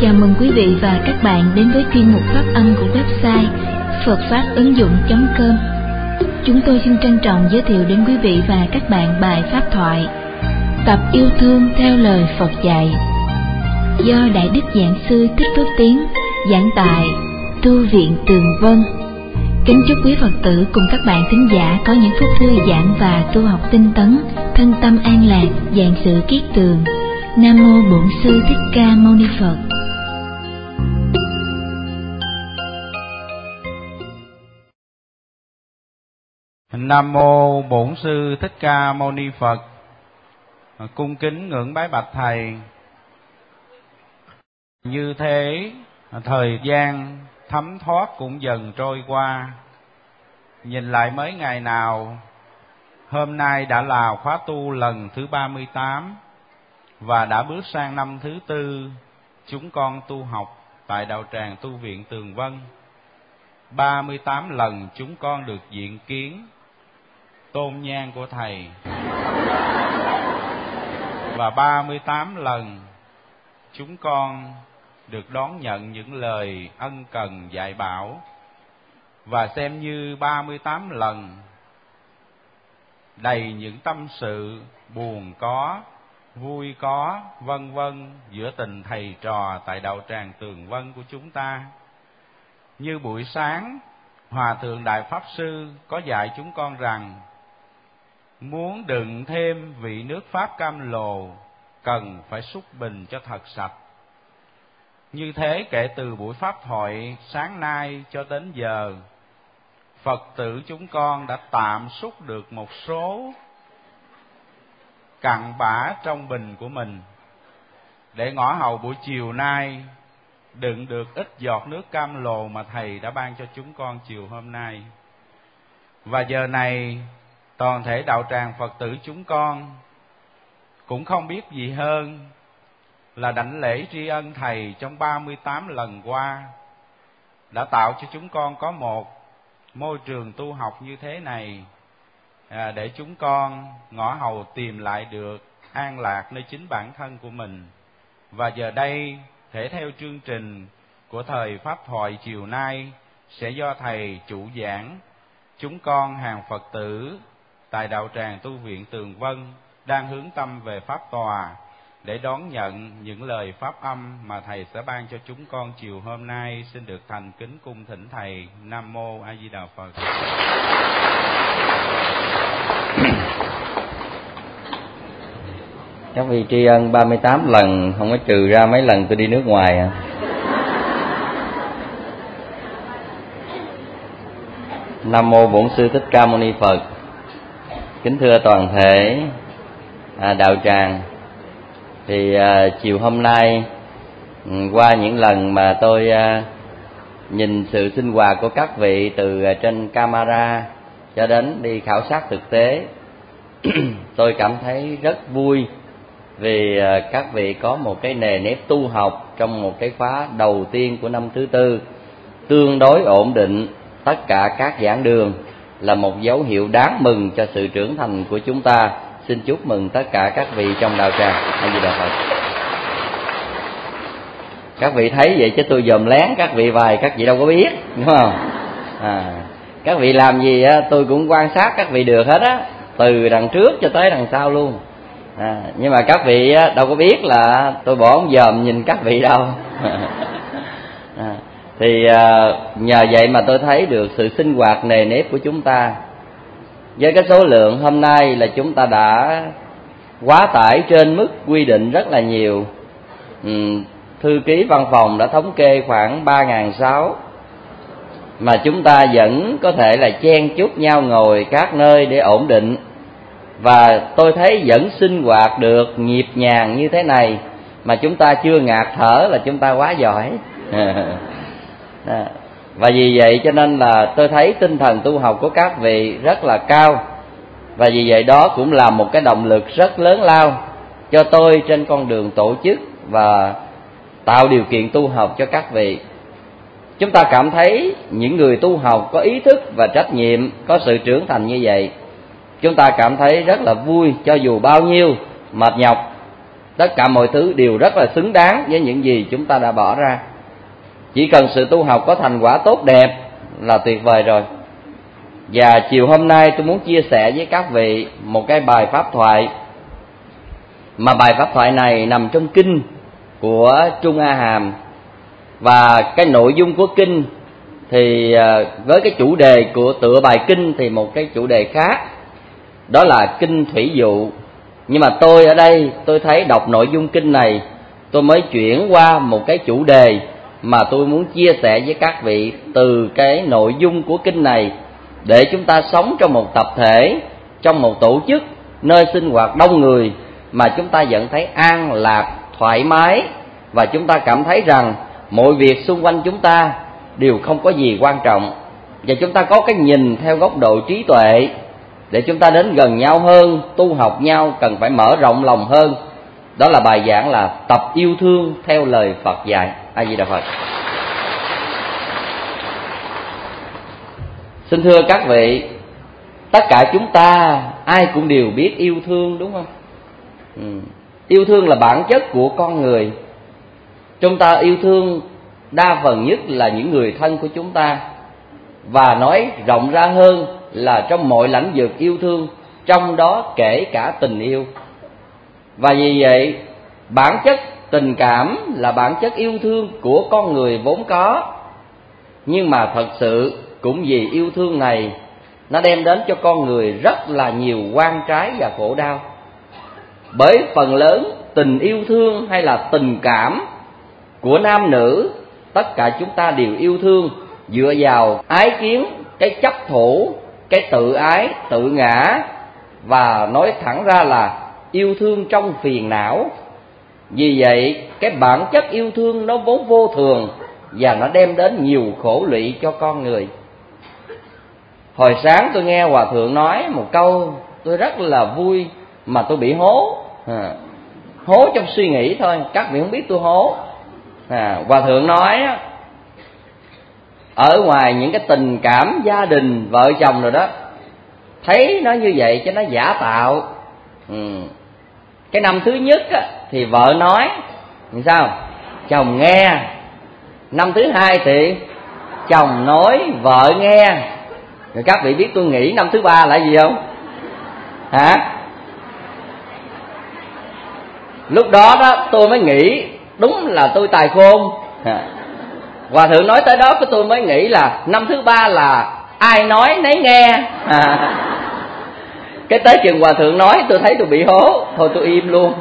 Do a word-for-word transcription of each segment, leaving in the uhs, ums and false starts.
Chào mừng quý vị và các bạn đến với chuyên mục phát âm của website phật pháp ứng dụng chấm com. Chúng tôi xin trân trọng giới thiệu đến quý vị và các bạn bài pháp thoại Tập yêu thương theo lời Phật dạy, do Đại Đức Giảng Sư Thích Phước Tiến giảng tại Tu viện Tường Vân. Kính chúc quý Phật tử cùng các bạn thính giả có những phút thư giãn và tu học tinh tấn, thân tâm an lạc, vạn sự kiết tường. Nam mô Bổn Sư Thích Ca Mâu Ni Phật. Nam mô Bổn Sư Thích Ca Mâu Ni Phật. Cung kính ngưỡng bái bạch thầy. Như thế thời gian thấm thoát cũng dần trôi qua. Nhìn lại mấy ngày nào, hôm nay đã là khóa tu lần thứ ba mươi tám và đã bước sang năm thứ tư chúng con tu học tại đạo tràng Tu viện Tường Vân. ba mươi tám lần chúng con được diện kiến tôn nhang của thầy, và ba mươi tám lần chúng con được đón nhận những lời ân cần dạy bảo, và xem như ba mươi tám lần đầy những tâm sự buồn có, vui có, vân vân giữa tình thầy trò tại đạo tràng Tường Vân của chúng ta. Như buổi sáng, Hòa thượng Đại Pháp Sư có dạy chúng con rằng muốn đựng thêm vị nước Pháp cam lồ, cần phải xúc bình cho thật sạch. Như thế kể từ buổi pháp thoại sáng nay cho đến giờ, Phật tử chúng con đã tạm xúc được một số cặn bã trong bình của mình, để ngõ hầu buổi chiều nay đựng được ít giọt nước cam lồ mà thầy đã ban cho chúng con chiều hôm nay. Và giờ này toàn thể đạo tràng Phật tử chúng con cũng không biết gì hơn là đảnh lễ tri ân thầy trong ba mươi tám lần qua, đã tạo cho chúng con có một môi trường tu học như thế này, à, để chúng con ngõ hầu tìm lại được an lạc nơi chính bản thân của mình. Và giờ đây, thể theo chương trình của thời pháp thoại chiều nay sẽ do thầy chủ giảng, chúng con hàng Phật tử tại đạo tràng Tu viện Tường Vân đang hướng tâm về pháp tòa để đón nhận những lời pháp âm mà thầy sẽ ban cho chúng con chiều hôm nay. Xin được thành kính cung thỉnh thầy. Nam mô A Di Đà Phật. Các vị tri ân ba mươi tám lần, không có trừ ra mấy lần tôi đi nước ngoài à. Nam mô Bổn Sư Thích Ca Mâu Ni Phật. Kính thưa toàn thể à, đạo tràng, thì à, chiều hôm nay qua những lần mà tôi à, nhìn sự sinh hoạt của các vị từ à, trên camera cho đến đi khảo sát thực tế, tôi cảm thấy rất vui vì à, các vị có một cái nề nếp tu học trong một cái khóa đầu tiên của năm thứ tư tương đối ổn định. Tất cả các giảng đường là một dấu hiệu đáng mừng cho sự trưởng thành của chúng ta. Xin chúc mừng tất cả các vị trong đạo tràng. A Di Đà Phật. Các vị thấy vậy chứ tôi dòm lén các vị vài, các vị đâu có biết, đúng không? À, các vị làm gì á, tôi cũng quan sát các vị được hết á, từ đằng trước cho tới đằng sau luôn. À, nhưng mà các vị á, đâu có biết là tôi bỏ ống dòm nhìn các vị đâu. À, thì à, nhờ vậy mà tôi thấy được sự sinh hoạt nề nếp của chúng ta. Với cái số lượng hôm nay là chúng ta đã quá tải trên mức quy định rất là nhiều. ừ, Thư ký văn phòng đã thống kê khoảng ba nghìn sáu trăm, mà chúng ta vẫn có thể là chen chúc nhau ngồi các nơi để ổn định. Và tôi thấy vẫn sinh hoạt được nhịp nhàng như thế này mà chúng ta chưa ngạt thở là chúng ta quá giỏi. Và vì vậy cho nên là tôi thấy tinh thần tu học của các vị rất là cao. Và vì vậy đó cũng là một cái động lực rất lớn lao cho tôi trên con đường tổ chức và tạo điều kiện tu học cho các vị. Chúng ta cảm thấy những người tu học có ý thức và trách nhiệm, có sự trưởng thành như vậy, chúng ta cảm thấy rất là vui. Cho dù bao nhiêu mệt nhọc Tất cả mọi thứ đều rất là xứng đáng với những gì chúng ta đã bỏ ra. Chỉ cần sự tu học có thành quả tốt đẹp là tuyệt vời rồi. Và chiều hôm nay tôi muốn chia sẻ với các vị một cái bài pháp thoại, mà bài pháp thoại này nằm trong kinh của Trung A Hàm. Và cái nội dung của kinh thì với cái chủ đề của tựa bài kinh thì một cái chủ đề khác, đó là kinh thủy dụ. Nhưng mà tôi ở đây tôi thấy đọc nội dung kinh này, tôi mới chuyển qua một cái chủ đề mà tôi muốn chia sẻ với các vị từ cái nội dung của kinh này, để chúng ta sống trong một tập thể, trong một tổ chức, nơi sinh hoạt đông người mà chúng ta vẫn thấy an lạc, thoải mái, và chúng ta cảm thấy rằng mọi việc xung quanh chúng ta đều không có gì quan trọng, và chúng ta có cái nhìn theo góc độ trí tuệ để chúng ta đến gần nhau hơn, tu học nhau cần phải mở rộng lòng hơn. Đó là bài giảng là tập yêu thương theo lời Phật dạy. A Di Đà Phật. Xin thưa các vị, tất cả chúng ta ai cũng đều biết yêu thương, đúng không? Ừ. Yêu thương là bản chất của con người. Chúng ta yêu thương đa phần nhất là những người thân của chúng ta, và nói rộng ra hơn là trong mọi lĩnh vực yêu thương, trong đó kể cả tình yêu. Và vì vậy, bản chất tình cảm là bản chất yêu thương của con người vốn có. Nhưng mà thật sự cũng vì yêu thương này, nó đem đến cho con người rất là nhiều oan trái và khổ đau. Bởi phần lớn tình yêu thương hay là tình cảm của nam nữ, tất cả chúng ta đều yêu thương dựa vào ái kiến, cái chấp thủ, cái tự ái, tự ngã, và nói thẳng ra là yêu thương trong phiền não. Vì vậy cái bản chất yêu thương nó vốn vô thường, và nó đem đến nhiều khổ lụy cho con người. Hồi sáng tôi nghe Hòa Thượng nói một câu tôi rất là vui, mà tôi bị hố à, hố trong suy nghĩ thôi, các vị không biết tôi hố à, Hòa Thượng nói ở ngoài những cái tình cảm gia đình vợ chồng rồi đó, thấy nó như vậy cho nó giả tạo. ừ. Cái năm thứ nhất á, thì vợ nói thì sao chồng nghe. Năm thứ hai thì chồng nói vợ nghe. Rồi các vị biết tôi nghĩ năm thứ ba là gì không? Hả? Lúc đó đó tôi mới nghĩ đúng là tôi tài khôn. à. Hòa Thượng nói tới đó, cái tôi mới nghĩ là năm thứ ba là ai nói nấy nghe. à. Cái tới chừng Hòa Thượng nói tôi thấy tôi bị hố, thôi tôi im luôn.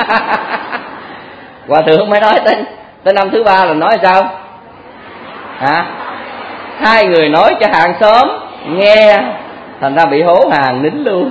Hòa Thượng mới nói tới, tới năm thứ ba là nói sao? Hả? Hai người nói cho hàng xóm nghe, thành ra bị hố hàng nín luôn.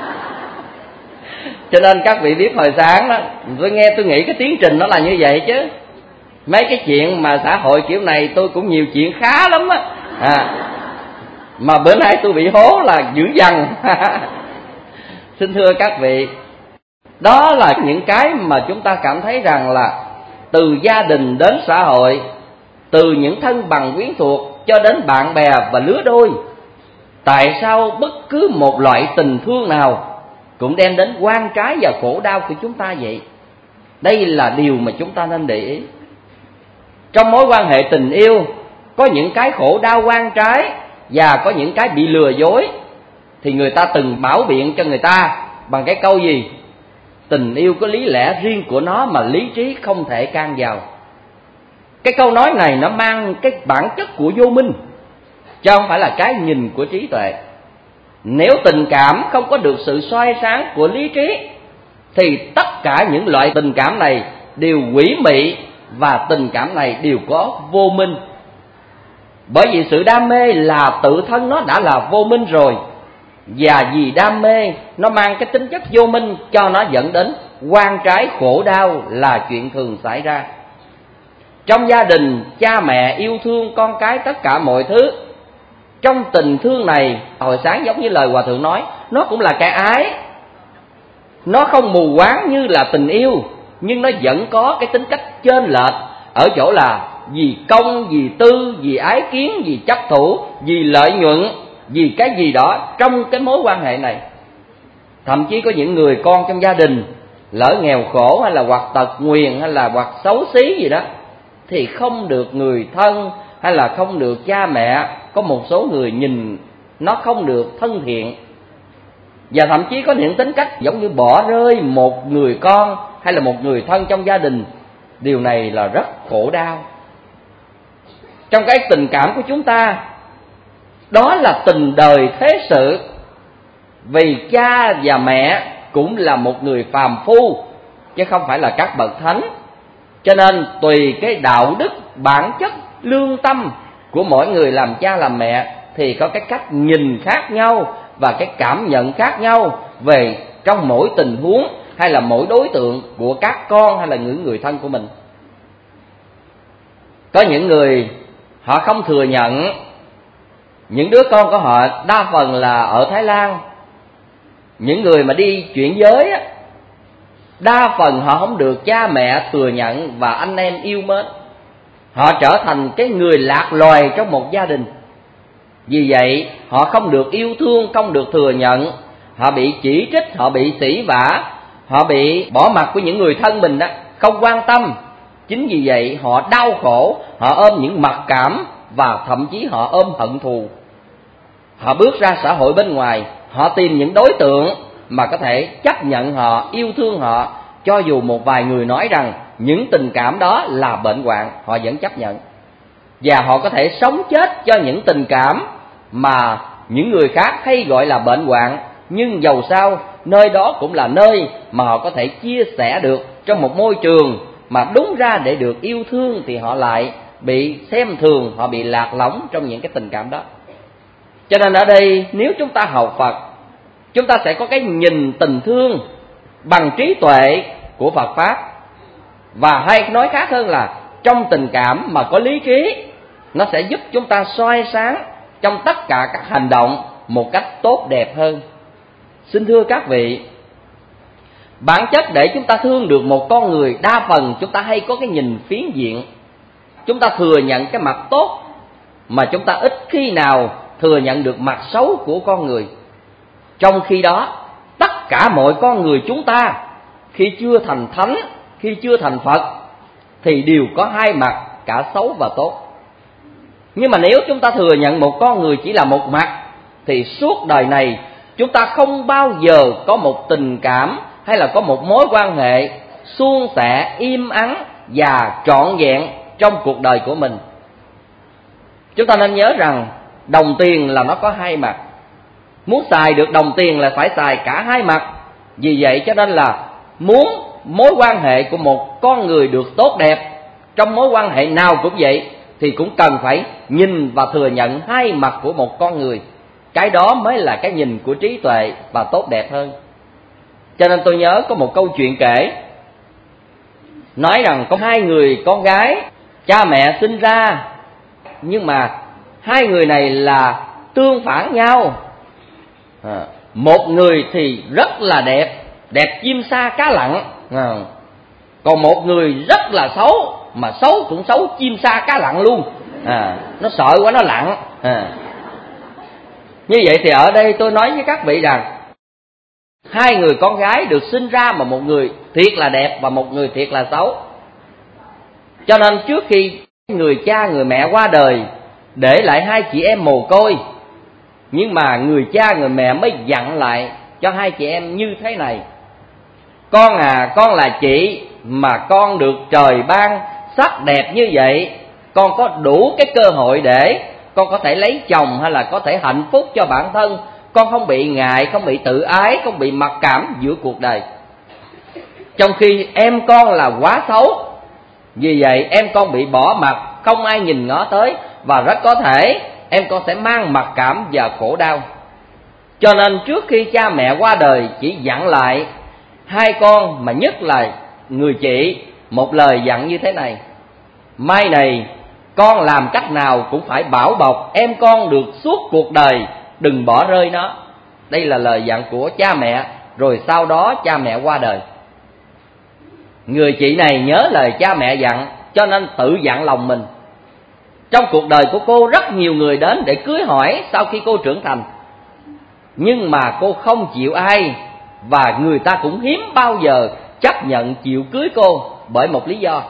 Cho nên các vị biết hồi sáng đó, tôi nghe tôi nghĩ cái tiến trình nó là như vậy chứ. Mấy cái chuyện mà xã hội kiểu này tôi cũng nhiều chuyện khá lắm á. À, mà bữa nay tôi bị hố là dữ dằn. Xin thưa các vị, đó là những cái mà chúng ta cảm thấy rằng là từ gia đình đến xã hội, từ những thân bằng quyến thuộc cho đến bạn bè và lứa đôi, tại sao bất cứ một loại tình thương nào cũng đem đến oan trái và khổ đau của chúng ta vậy? Đây là điều mà chúng ta nên để ý. Trong mối quan hệ tình yêu có những cái khổ đau oan trái và có những cái bị lừa dối, thì người ta từng bảo biện cho người ta bằng cái câu gì? Tình yêu có lý lẽ riêng của nó mà lý trí không thể can vào. Cái câu nói này nó mang cái bản chất của vô minh, chứ không phải là cái nhìn của trí tuệ. Nếu tình cảm không có được sự soi sáng của lý trí, thì tất cả những loại tình cảm này đều quỷ mị, và tình cảm này đều có vô minh. Bởi vì sự đam mê là tự thân nó đã là vô minh rồi, và vì đam mê nó mang cái tính chất vô minh, cho nó dẫn đến oan trái khổ đau là chuyện thường xảy ra. Trong gia đình, cha mẹ yêu thương con cái tất cả mọi thứ. Trong tình thương này, hồi sáng giống như lời Hòa Thượng nói, nó cũng là cái ái. Nó không mù quáng như là tình yêu, nhưng nó vẫn có cái tính cách chênh lệch ở chỗ là vì công, vì tư, vì ái kiến, vì chấp thủ, vì lợi nhuận, vì cái gì đó trong cái mối quan hệ này. Thậm chí có những người con trong gia đình lỡ nghèo khổ hay là hoặc tật nguyền hay là hoặc xấu xí gì đó, thì không được người thân hay là không được cha mẹ, có một số người nhìn nó không được thân thiện, và thậm chí có những tính cách giống như bỏ rơi một người con hay là một người thân trong gia đình. Điều này là rất khổ đau. Trong cái tình cảm của chúng ta, đó là tình đời thế sự, vì cha và mẹ cũng là một người phàm phu chứ không phải là các bậc thánh. Cho nên tùy cái đạo đức, bản chất, lương tâm của mỗi người làm cha làm mẹ thì có cái cách nhìn khác nhau và cái cảm nhận khác nhau về trong mỗi tình huống hay là mỗi đối tượng của các con hay là những người thân của mình. Có những người họ không thừa nhận những đứa con của họ đa phần là ở Thái Lan. Những người mà đi chuyển giới á, đa phần họ không được cha mẹ thừa nhận và anh em yêu mến. Họ trở thành cái người lạc loài trong một gia đình. Vì vậy họ không được yêu thương, không được thừa nhận. Họ bị chỉ trích, họ bị sỉ vả, họ bị bỏ mặc của những người thân mình đó, không quan tâm. Chính vì vậy họ đau khổ, họ ôm những mặc cảm và thậm chí họ ôm hận thù. Họ bước ra xã hội bên ngoài, họ tìm những đối tượng mà có thể chấp nhận họ, yêu thương họ, cho dù một vài người nói rằng những tình cảm đó là bệnh hoạn, họ vẫn chấp nhận. Và họ có thể sống chết cho những tình cảm mà những người khác hay gọi là bệnh hoạn, nhưng dầu sao nơi đó cũng là nơi mà họ có thể chia sẻ được trong một môi trường mà đúng ra để được yêu thương thì họ lại bị xem thường, họ bị lạc lõng trong những cái tình cảm đó. Cho nên ở đây nếu chúng ta học Phật, chúng ta sẽ có cái nhìn tình thương bằng trí tuệ của Phật Pháp. Và hay nói khác hơn là trong tình cảm mà có lý trí, nó sẽ giúp chúng ta soi sáng trong tất cả các hành động một cách tốt đẹp hơn. Xin thưa các vị, bản chất để chúng ta thương được một con người, đa phần chúng ta hay có cái nhìn phiến diện. Chúng ta thừa nhận cái mặt tốt mà chúng ta ít khi nào thừa nhận được mặt xấu của con người. Trong khi đó, tất cả mọi con người chúng ta khi chưa thành thánh, khi chưa thành Phật thì đều có hai mặt, cả xấu và tốt. Nhưng mà nếu chúng ta thừa nhận một con người chỉ là một mặt thì suốt đời này chúng ta không bao giờ có một tình cảm hay là có một mối quan hệ suôn sẻ, im ắng và trọn vẹn trong cuộc đời của mình. Chúng ta nên nhớ rằng đồng tiền là nó có hai mặt. Muốn xài được đồng tiền là phải xài cả hai mặt. Vì vậy cho nên là muốn mối quan hệ của một con người được tốt đẹp, trong mối quan hệ nào cũng vậy, thì cũng cần phải nhìn và thừa nhận hai mặt của một con người. Cái đó mới là cái nhìn của trí tuệ và tốt đẹp hơn. Cho nên tôi nhớ có một câu chuyện kể, nói rằng có hai người con gái, cha mẹ sinh ra, nhưng mà hai người này là tương phản nhau. à, Một người thì rất là đẹp, đẹp chim sa cá lặn, à, còn một người rất là xấu, mà xấu cũng xấu chim sa cá lặn luôn. à, Nó sợ quá nó lặn. à. Như vậy thì ở đây tôi nói với các vị rằng hai người con gái được sinh ra mà một người thiệt là đẹp và một người thiệt là xấu. Cho nên trước khi người cha người mẹ qua đời để lại hai chị em mồ côi, nhưng mà người cha người mẹ mới dặn lại cho hai chị em như thế này: con à, con là chị mà con được trời ban sắc đẹp như vậy, con có đủ cái cơ hội để con có thể lấy chồng hay là có thể hạnh phúc cho bản thân. Con không bị ngại, không bị tự ái, không bị mặc cảm giữa cuộc đời. Trong khi em con là quá xấu, vì vậy em con bị bỏ mặc, không ai nhìn ngó tới, và rất có thể em con sẽ mang mặc cảm và khổ đau. Cho nên trước khi cha mẹ qua đời chỉ dặn lại hai con, mà nhất là người chị, một lời dặn như thế này: mai này con làm cách nào cũng phải bảo bọc em con được suốt cuộc đời, đừng bỏ rơi nó. Đây là lời dặn của cha mẹ. Rồi sau đó cha mẹ qua đời, người chị này nhớ lời cha mẹ dặn, cho nên tự dặn lòng mình. Trong cuộc đời của cô rất nhiều người đến để cưới hỏi sau khi cô trưởng thành, nhưng mà cô không chịu ai, và người ta cũng hiếm bao giờ chấp nhận chịu cưới cô bởi một lý do.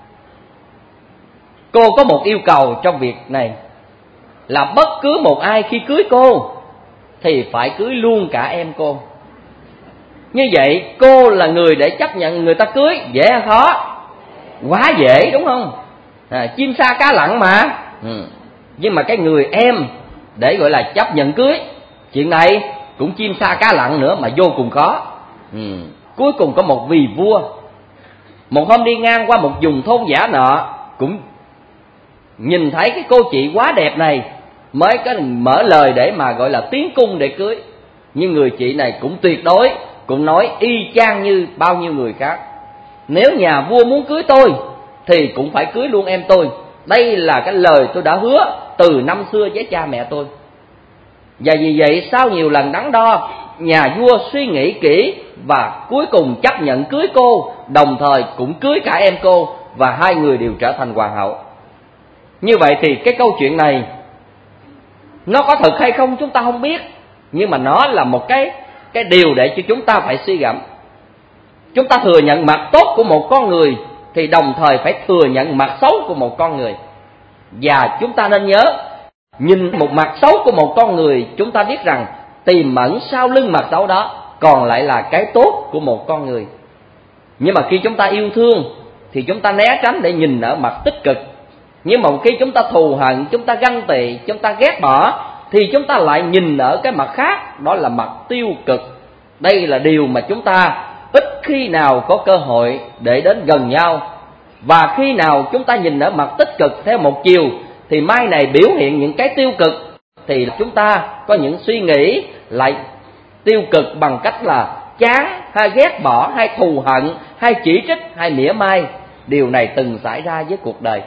Cô có một yêu cầu trong việc này là bất cứ một ai khi cưới cô thì phải cưới luôn cả em cô. Như vậy cô là người để chấp nhận người ta cưới, dễ hay khó? Quá dễ, đúng không? À, chim sa cá lặn mà. Ừ. Nhưng mà cái người em để gọi là chấp nhận cưới, chuyện này cũng chim sa cá lặn nữa mà vô cùng khó. Ừ. Cuối cùng có một vị vua, một hôm đi ngang qua một vùng thôn giả nọ, cũng nhìn thấy cái cô chị quá đẹp này, mới có mở lời để mà gọi là tiến cung để cưới. Nhưng người chị này cũng tuyệt đối, cũng nói y chang như bao nhiêu người khác: nếu nhà vua muốn cưới tôi thì cũng phải cưới luôn em tôi. Đây là cái lời tôi đã hứa từ năm xưa với cha mẹ tôi. Và vì vậy sau nhiều lần đắn đo, nhà vua suy nghĩ kỹ và cuối cùng chấp nhận cưới cô, đồng thời cũng cưới cả em cô, và hai người đều trở thành hoàng hậu. Như vậy thì cái câu chuyện này nó có thật hay không chúng ta không biết, nhưng mà nó là một cái cái điều để cho chúng ta phải suy gẫm. Chúng ta thừa nhận mặt tốt của một con người thì đồng thời phải thừa nhận mặt xấu của một con người. Và chúng ta nên nhớ, nhìn một mặt xấu của một con người, chúng ta biết rằng tiềm ẩn sau lưng mặt xấu đó còn lại là cái tốt của một con người. Nhưng mà khi chúng ta yêu thương thì chúng ta né tránh để nhìn ở mặt tích cực. Nhưng mà khi chúng ta thù hận, chúng ta ganh tị, chúng ta ghét bỏ, thì chúng ta lại nhìn ở cái mặt khác, đó là mặt tiêu cực. Đây là điều mà chúng ta ít khi nào có cơ hội để đến gần nhau. Và khi nào chúng ta nhìn ở mặt tích cực theo một chiều thì mai này biểu hiện những cái tiêu cực, thì chúng ta có những suy nghĩ lại tiêu cực bằng cách là chán, hay ghét bỏ, hay thù hận, hay chỉ trích, hay mỉa mai. Điều này từng xảy ra với cuộc đời.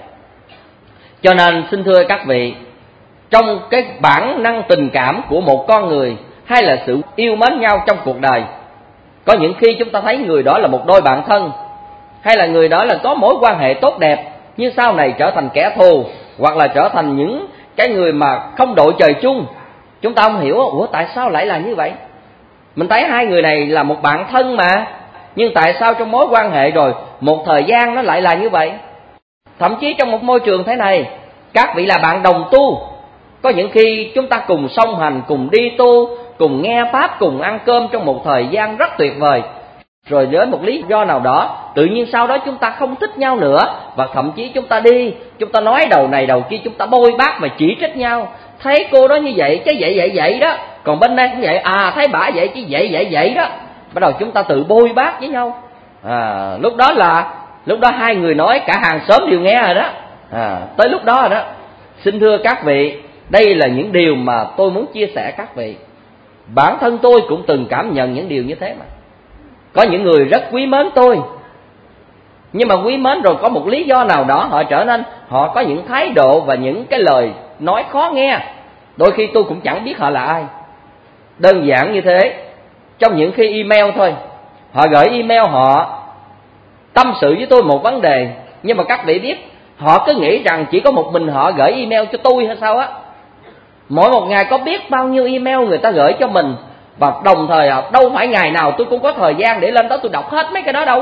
Cho nên xin thưa các vị, trong cái bản năng tình cảm của một con người, hay là sự yêu mến nhau trong cuộc đời, có những khi chúng ta thấy người đó là một đôi bạn thân, hay là người đó là có mối quan hệ tốt đẹp, nhưng sau này trở thành kẻ thù, hoặc là trở thành những cái người mà không đội trời chung. Chúng ta không hiểu, ủa tại sao lại là như vậy? Mình thấy hai người này là một bạn thân mà, nhưng tại sao trong mối quan hệ rồi một thời gian nó lại là như vậy? Thậm chí trong một môi trường thế này, các vị là bạn đồng tu, có những khi chúng ta cùng song hành, cùng đi tu, cùng nghe pháp, cùng ăn cơm trong một thời gian rất tuyệt vời. Rồi đến một lý do nào đó, tự nhiên sau đó chúng ta không thích nhau nữa, và thậm chí chúng ta đi, chúng ta nói đầu này đầu kia, chúng ta bôi bác và chỉ trích nhau. Thấy cô đó như vậy chứ vậy vậy vậy đó, còn bên đây cũng vậy, à thấy bả vậy chứ vậy vậy vậy đó. Bắt đầu chúng ta tự bôi bác với nhau. À, lúc đó là lúc đó hai người nói cả hàng xóm đều nghe rồi đó. À, tới lúc đó rồi đó. Xin thưa các vị, đây là những điều mà tôi muốn chia sẻ các vị. Bản thân tôi cũng từng cảm nhận những điều như thế mà. Có những người rất quý mến tôi, nhưng mà quý mến rồi có một lý do nào đó họ trở nên, họ có những thái độ và những cái lời nói khó nghe. Đôi khi tôi cũng chẳng biết họ là ai. Đơn giản như thế, trong những khi email thôi, họ gửi email, họ tâm sự với tôi một vấn đề, nhưng mà các vị biết, họ cứ nghĩ rằng chỉ có một mình họ gửi email cho tôi hay sao á. Mỗi một ngày có biết bao nhiêu email người ta gửi cho mình, và đồng thời đâu phải ngày nào tôi cũng có thời gian để lên đó tôi đọc hết mấy cái đó đâu.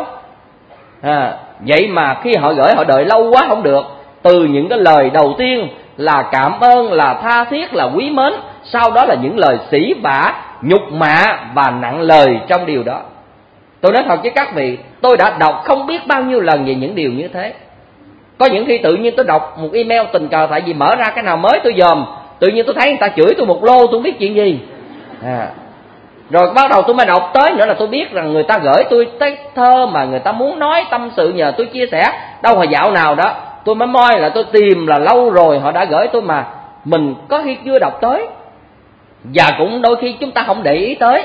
À, vậy mà khi họ gửi, họ đợi lâu quá không được. Từ những cái lời đầu tiên là cảm ơn, là tha thiết, là quý mến, sau đó là những lời sỉ vả, nhục mạ và nặng lời trong điều đó. Tôi nói thật với các vị, tôi đã đọc không biết bao nhiêu lần về những điều như thế. Có những khi tự nhiên tôi đọc một email tình cờ, tại vì mở ra cái nào mới tôi dòm, tự nhiên tôi thấy người ta chửi tôi một lô, tôi không biết chuyện gì. À, rồi bắt đầu tôi mới đọc tới nữa là tôi biết rằng người ta gửi tôi tới thơ mà người ta muốn nói tâm sự nhờ tôi chia sẻ. Đâu hồi dạo nào đó tôi mới moi là tôi tìm là lâu rồi họ đã gửi tôi mà mình có khi chưa đọc tới, và cũng đôi khi chúng ta không để ý tới.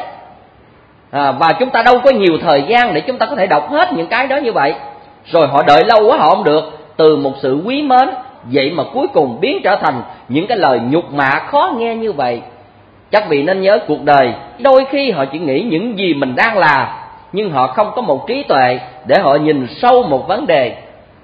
À, và chúng ta đâu có nhiều thời gian để chúng ta có thể đọc hết những cái đó như vậy. Rồi họ đợi lâu quá họ không được, từ một sự quý mến vậy mà cuối cùng biến trở thành những cái lời nhục mạ khó nghe như vậy. Các vị nên nhớ, cuộc đời đôi khi họ chỉ nghĩ những gì mình đang làm, nhưng họ không có một trí tuệ để họ nhìn sâu một vấn đề.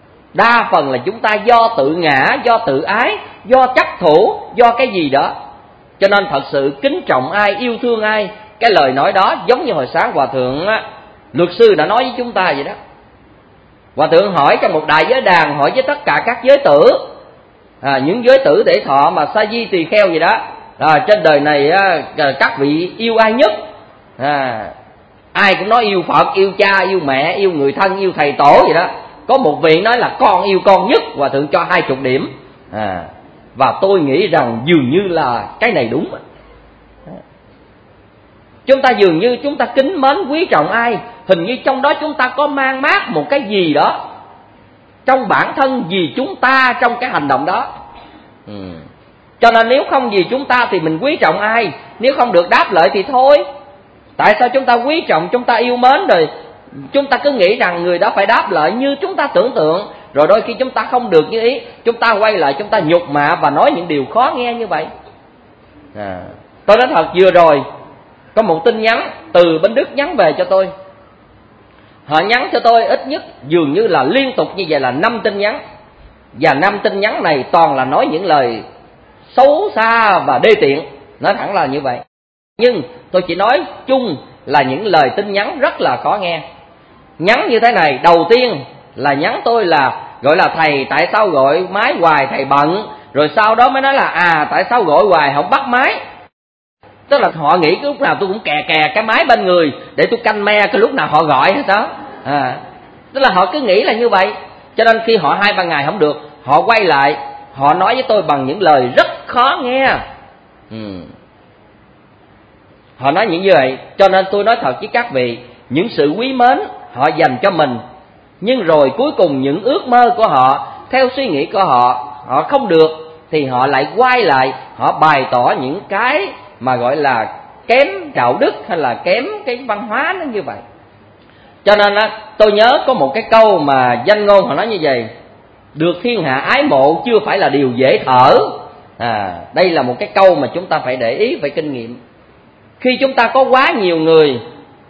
Đa phần là chúng ta do tự ngã, do tự ái, do chấp thủ, do cái gì đó. Cho nên thật sự kính trọng ai, yêu thương ai, cái lời nói đó giống như hồi sáng Hòa Thượng á, Luật sư đã nói với chúng ta vậy đó. Hòa thượng hỏi trong một đại giới đàn, hỏi với tất cả các giới tử, à, những giới tử để thọ mà sa di tỳ kheo gì đó, à, trên đời này á, các vị yêu ai nhất? À, ai cũng nói yêu Phật, yêu cha, yêu mẹ, yêu người thân, yêu thầy tổ gì đó. Có một vị nói là con yêu con nhất, Hòa thượng cho hai chục điểm. À, và tôi nghĩ rằng dường như là cái này đúng. Chúng ta dường như chúng ta kính mến quý trọng ai, hình như trong đó chúng ta có mang mát một cái gì đó trong bản thân vì chúng ta trong cái hành động đó. Ừ. Cho nên nếu không vì chúng ta thì mình quý trọng ai, nếu không được đáp lại thì thôi. Tại sao chúng ta quý trọng, chúng ta yêu mến rồi chúng ta cứ nghĩ rằng người đó phải đáp lại như chúng ta tưởng tượng, rồi đôi khi chúng ta không được như ý, chúng ta quay lại chúng ta nhục mạ và nói những điều khó nghe như vậy. À, tôi nói thật, vừa rồi có một tin nhắn từ bên Đức nhắn về cho tôi. Họ nhắn cho tôi ít nhất dường như là liên tục như vậy là năm tin nhắn. Và năm tin nhắn này toàn là nói những lời xấu xa và đê tiện, nói thẳng là như vậy. Nhưng tôi chỉ nói chung là những lời tin nhắn rất là khó nghe. Nhắn như thế này, đầu tiên là nhắn tôi là gọi là thầy tại sao gọi máy hoài thầy bận, rồi sau đó mới nói là à tại sao gọi hoài không bắt máy. Tức là họ nghĩ cái lúc nào tôi cũng kè kè cái máy bên người để tôi canh me cái lúc nào họ gọi hết đó. À, tức là họ cứ nghĩ là như vậy. Cho nên khi họ hai ba ngày không được, họ quay lại, họ nói với tôi bằng những lời rất khó nghe. Ừ. Họ nói những như vậy. Cho nên tôi nói thật với các vị, những sự quý mến họ dành cho mình, nhưng rồi cuối cùng những ước mơ của họ, theo suy nghĩ của họ, họ không được, thì họ lại quay lại, họ bày tỏ những cái mà gọi là kém đạo đức hay là kém cái văn hóa nó như vậy. Cho nên á, tôi nhớ có một cái câu mà danh ngôn họ nói như vậy: được thiên hạ ái mộ chưa phải là điều dễ thở. À, đây là một cái câu mà chúng ta phải để ý, phải kinh nghiệm. Khi chúng ta có quá nhiều người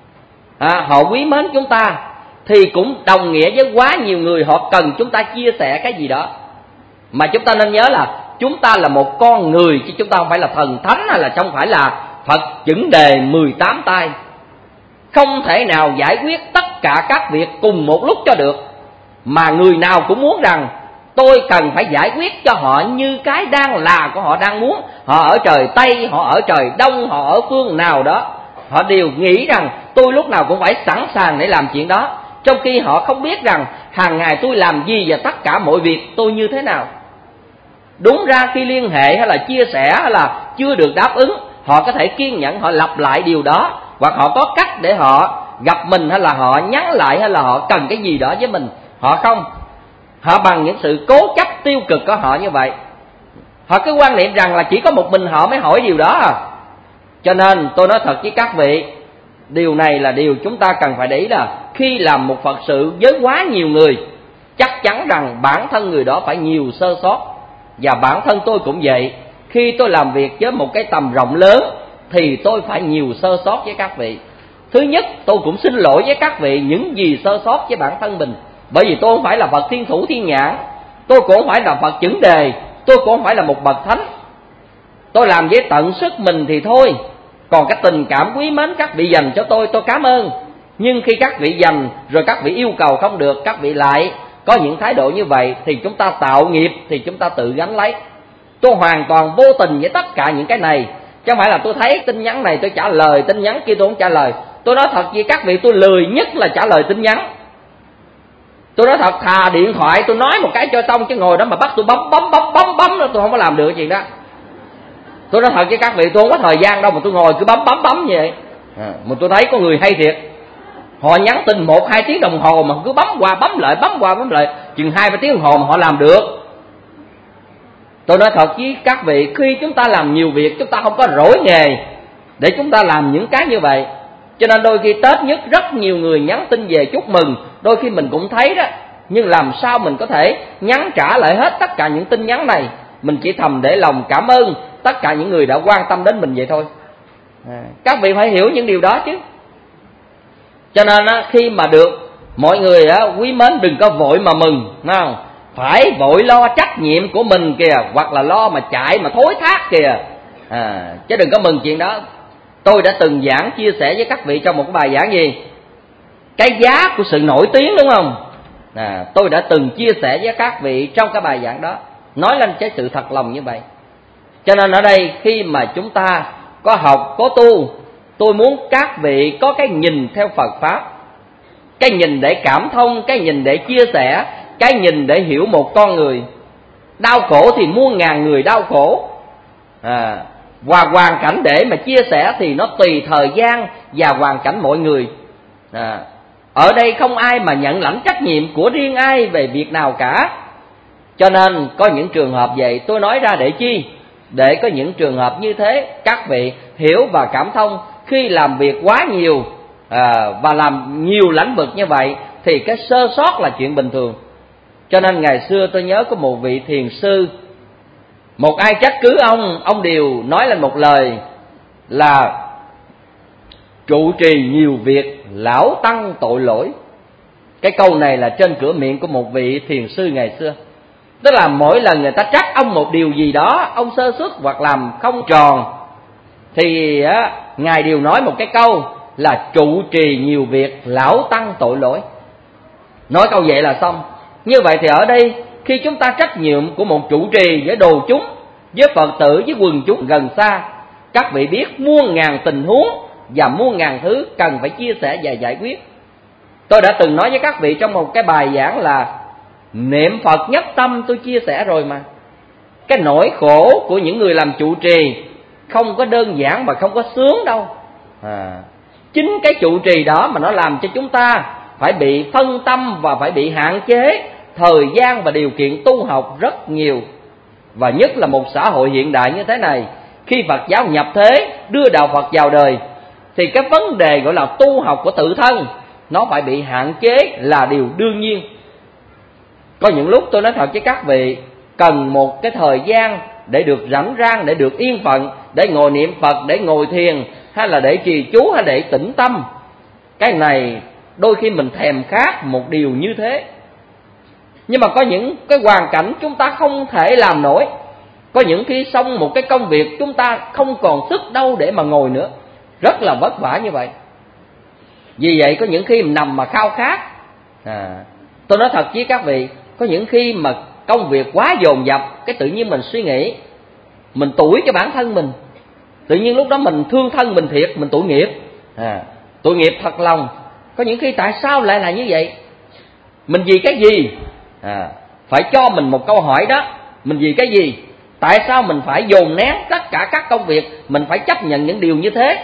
à, họ quý mến chúng ta, thì cũng đồng nghĩa với quá nhiều người họ cần chúng ta chia sẻ cái gì đó. Mà chúng ta nên nhớ là chúng ta là một con người, chứ chúng ta không phải là thần thánh, hay là không phải là Phật chẩn đề mười tám tay. Không thể nào giải quyết tất cả các việc cùng một lúc cho được. Mà người nào cũng muốn rằng tôi cần phải giải quyết cho họ như cái đang là của họ đang muốn. Họ ở trời Tây, họ ở trời Đông, họ ở phương nào đó, họ đều nghĩ rằng tôi lúc nào cũng phải sẵn sàng để làm chuyện đó. Trong khi họ không biết rằng hàng ngày tôi làm gì và tất cả mọi việc tôi như thế nào. Đúng ra khi liên hệ hay là chia sẻ hay là chưa được đáp ứng, họ có thể kiên nhẫn họ lặp lại điều đó, hoặc họ có cách để họ gặp mình, hay là họ nhắn lại, hay là họ cần cái gì đó với mình. Họ không, họ bằng những sự cố chấp tiêu cực của họ như vậy, họ cứ quan niệm rằng là chỉ có một mình họ mới hỏi điều đó à. Cho nên tôi nói thật với các vị, điều này là điều chúng ta cần phải để ý, là khi làm một Phật sự với quá nhiều người, chắc chắn rằng bản thân người đó phải nhiều sơ sót. Và bản thân tôi cũng vậy, khi tôi làm việc với một cái tầm rộng lớn thì tôi phải nhiều sơ sót với các vị. Thứ nhất, tôi cũng xin lỗi với các vị những gì sơ sót với bản thân mình. Bởi vì tôi không phải là Phật thiên thủ thiên nhãn, tôi cũng không phải là Phật chẩn đề, tôi cũng không phải là một bậc thánh. Tôi làm với tận sức mình thì thôi. Còn cái tình cảm quý mến các vị dành cho tôi, tôi cảm ơn. Nhưng khi các vị dành rồi các vị yêu cầu không được, các vị lại có những thái độ như vậy, thì chúng ta tạo nghiệp, thì chúng ta tự gánh lấy. Tôi hoàn toàn vô tình với tất cả những cái này. Chứ không phải là tôi thấy tin nhắn này tôi trả lời, tin nhắn kia tôi không trả lời. Tôi nói thật với các vị, tôi lười nhất là trả lời tin nhắn. Tôi nói thật, thà điện thoại tôi nói một cái cho xong, chứ ngồi đó mà bắt tôi bấm bấm bấm bấm bấm tôi không có làm được chuyện đó. Tôi nói thật với các vị, tôi không có thời gian đâu mà tôi ngồi cứ bấm bấm bấm vậy. À, mà tôi thấy có người hay thiệt, họ nhắn tin một hai tiếng đồng hồ mà cứ bấm qua bấm lại, bấm qua bấm lại, chừng hai ba tiếng đồng hồ mà họ làm được. Tôi nói thật với các vị, khi chúng ta làm nhiều việc, chúng ta không có rỗi nghề để chúng ta làm những cái như vậy. Cho nên đôi khi Tết nhất rất nhiều người nhắn tin về chúc mừng, đôi khi mình cũng thấy đó, nhưng làm sao mình có thể nhắn trả lại hết tất cả những tin nhắn này. Mình chỉ thầm để lòng cảm ơn tất cả những người đã quan tâm đến mình vậy thôi. À, các vị phải hiểu những điều đó chứ. Cho nên á, khi mà được mọi người á, quý mến, đừng có vội mà mừng, nghe không? Phải vội lo trách nhiệm của mình kìa, hoặc là lo mà chạy mà thối thác kìa. À, chứ đừng có mừng chuyện đó. Tôi đã từng giảng chia sẻ với các vị trong một cái bài giảng gì? cái giá của sự nổi tiếng, đúng không? À, tôi đã từng chia sẻ với các vị trong cái bài giảng đó, nói lên cái sự thật lòng như vậy. Cho nên ở đây khi mà chúng ta có học, có tu, tôi muốn các vị có cái nhìn theo Phật Pháp, cái nhìn để cảm thông, cái nhìn để chia sẻ, cái nhìn để hiểu một con người. Đau khổ thì muôn ngàn người đau khổ, à, và hoàn cảnh để mà chia sẻ thì nó tùy thời gian và hoàn cảnh mọi người. À, ở đây không ai mà nhận lãnh trách nhiệm của riêng ai về việc nào cả. Cho nên có những trường hợp vậy tôi nói ra để chi? Để có những trường hợp như thế các vị hiểu và cảm thông. Khi làm việc quá nhiều à, và làm nhiều lĩnh vực như vậy thì cái sơ sót là chuyện bình thường. Cho nên ngày xưa tôi nhớ có một vị thiền sư, một ai trách cứ ông, ông đều nói lên một lời là trụ trì nhiều việc, lão tăng tội lỗi. Cái câu này là trên cửa miệng của một vị thiền sư ngày xưa. Tức là mỗi lần người ta trách ông một điều gì đó, ông sơ suất hoặc làm không tròn, thì á, ngài đều nói một cái câu là trụ trì nhiều việc, lão tăng tội lỗi. Nói câu vậy là xong. Như vậy thì ở đây khi chúng ta trách nhiệm của một trụ trì với đồ chúng, với Phật tử, với quần chúng gần xa, các vị biết muôn ngàn tình huống và muôn ngàn thứ cần phải chia sẻ và giải quyết. Tôi đã từng nói với các vị trong một cái bài giảng là niệm Phật nhất tâm, tôi chia sẻ rồi mà. Cái nỗi khổ của những người làm trụ trì không có đơn giản mà không có sướng đâu. À, chính cái trụ trì đó mà nó làm cho chúng ta phải bị phân tâm và phải bị hạn chế thời gian và điều kiện tu học rất nhiều. Và nhất là một xã hội hiện đại như thế này, khi Phật giáo nhập thế, đưa đạo Phật vào đời, thì cái vấn đề gọi là tu học của tự thân nó phải bị hạn chế là điều đương nhiên. Có những lúc tôi nói thật với các vị, cần một cái thời gian để được rảnh rang, để được yên phận, để ngồi niệm Phật, để ngồi thiền, hay là để trì chú, hay để tĩnh tâm. Cái này đôi khi mình thèm khát một điều như thế. Nhưng mà có những cái hoàn cảnh chúng ta không thể làm nổi. Có những khi xong một cái công việc chúng ta không còn sức đâu để mà ngồi nữa, rất là vất vả như vậy. Vì vậy có những khi mình nằm mà khao khát. à, Tôi nói thật với các vị, có những khi mà công việc quá dồn dập, cái tự nhiên mình suy nghĩ, mình tủi cho bản thân mình. Tự nhiên lúc đó mình thương thân mình thiệt, mình tội nghiệp. à, Tội nghiệp thật lòng. Có những khi tại sao lại là như vậy? Mình vì cái gì? à, Phải cho mình một câu hỏi đó. Mình vì cái gì? Tại sao mình phải dồn nén tất cả các công việc, mình phải chấp nhận những điều như thế?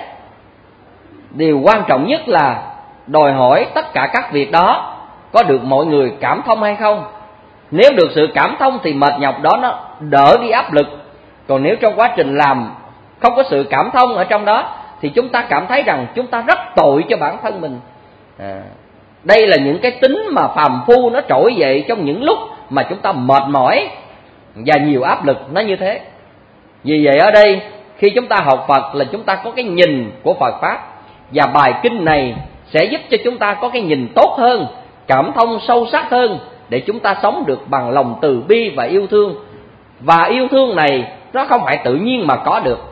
Điều quan trọng nhất là đòi hỏi tất cả các việc đó có được mọi người cảm thông hay không. Nếu được sự cảm thông thì mệt nhọc đó nó đỡ đi áp lực. Còn nếu trong quá trình làm không có sự cảm thông ở trong đó thì chúng ta cảm thấy rằng chúng ta rất tội cho bản thân mình. à, Đây là những cái tính mà phàm phu nó trỗi dậy trong những lúc mà chúng ta mệt mỏi và nhiều áp lực, nó như thế. Vì vậy ở đây khi chúng ta học Phật là chúng ta có cái nhìn của Phật Pháp, và bài kinh này sẽ giúp cho chúng ta có cái nhìn tốt hơn, cảm thông sâu sắc hơn, để chúng ta sống được bằng lòng từ bi và yêu thương. Và yêu thương này nó không phải tự nhiên mà có được.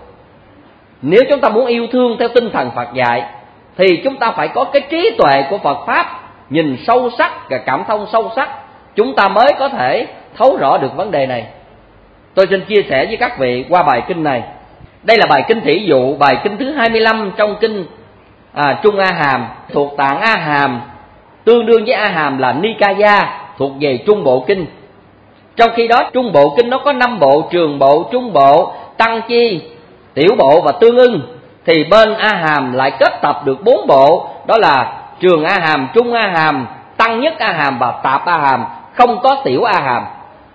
Nếu chúng ta muốn yêu thương theo tinh thần Phật dạy thì chúng ta phải có cái trí tuệ của Phật Pháp, nhìn sâu sắc và cảm thông sâu sắc, chúng ta mới có thể thấu rõ được vấn đề này. Tôi xin chia sẻ với các vị qua bài kinh này. Đây là bài kinh Thí Dụ, bài kinh thứ hai mươi lăm trong kinh à, Trung A Hàm, thuộc tạng A Hàm, tương đương với A Hàm là Nikaya, thuộc về Trung Bộ Kinh. Trong khi đó Trung Bộ Kinh nó có năm bộ: Trường Bộ, Trung Bộ, Tăng Chi, Tiểu Bộ và Tương Ưng. Thì bên A Hàm lại kết tập được bốn bộ, đó là Trường A Hàm, Trung A Hàm, Tăng Nhất A Hàm và Tạp A Hàm, không có Tiểu A Hàm.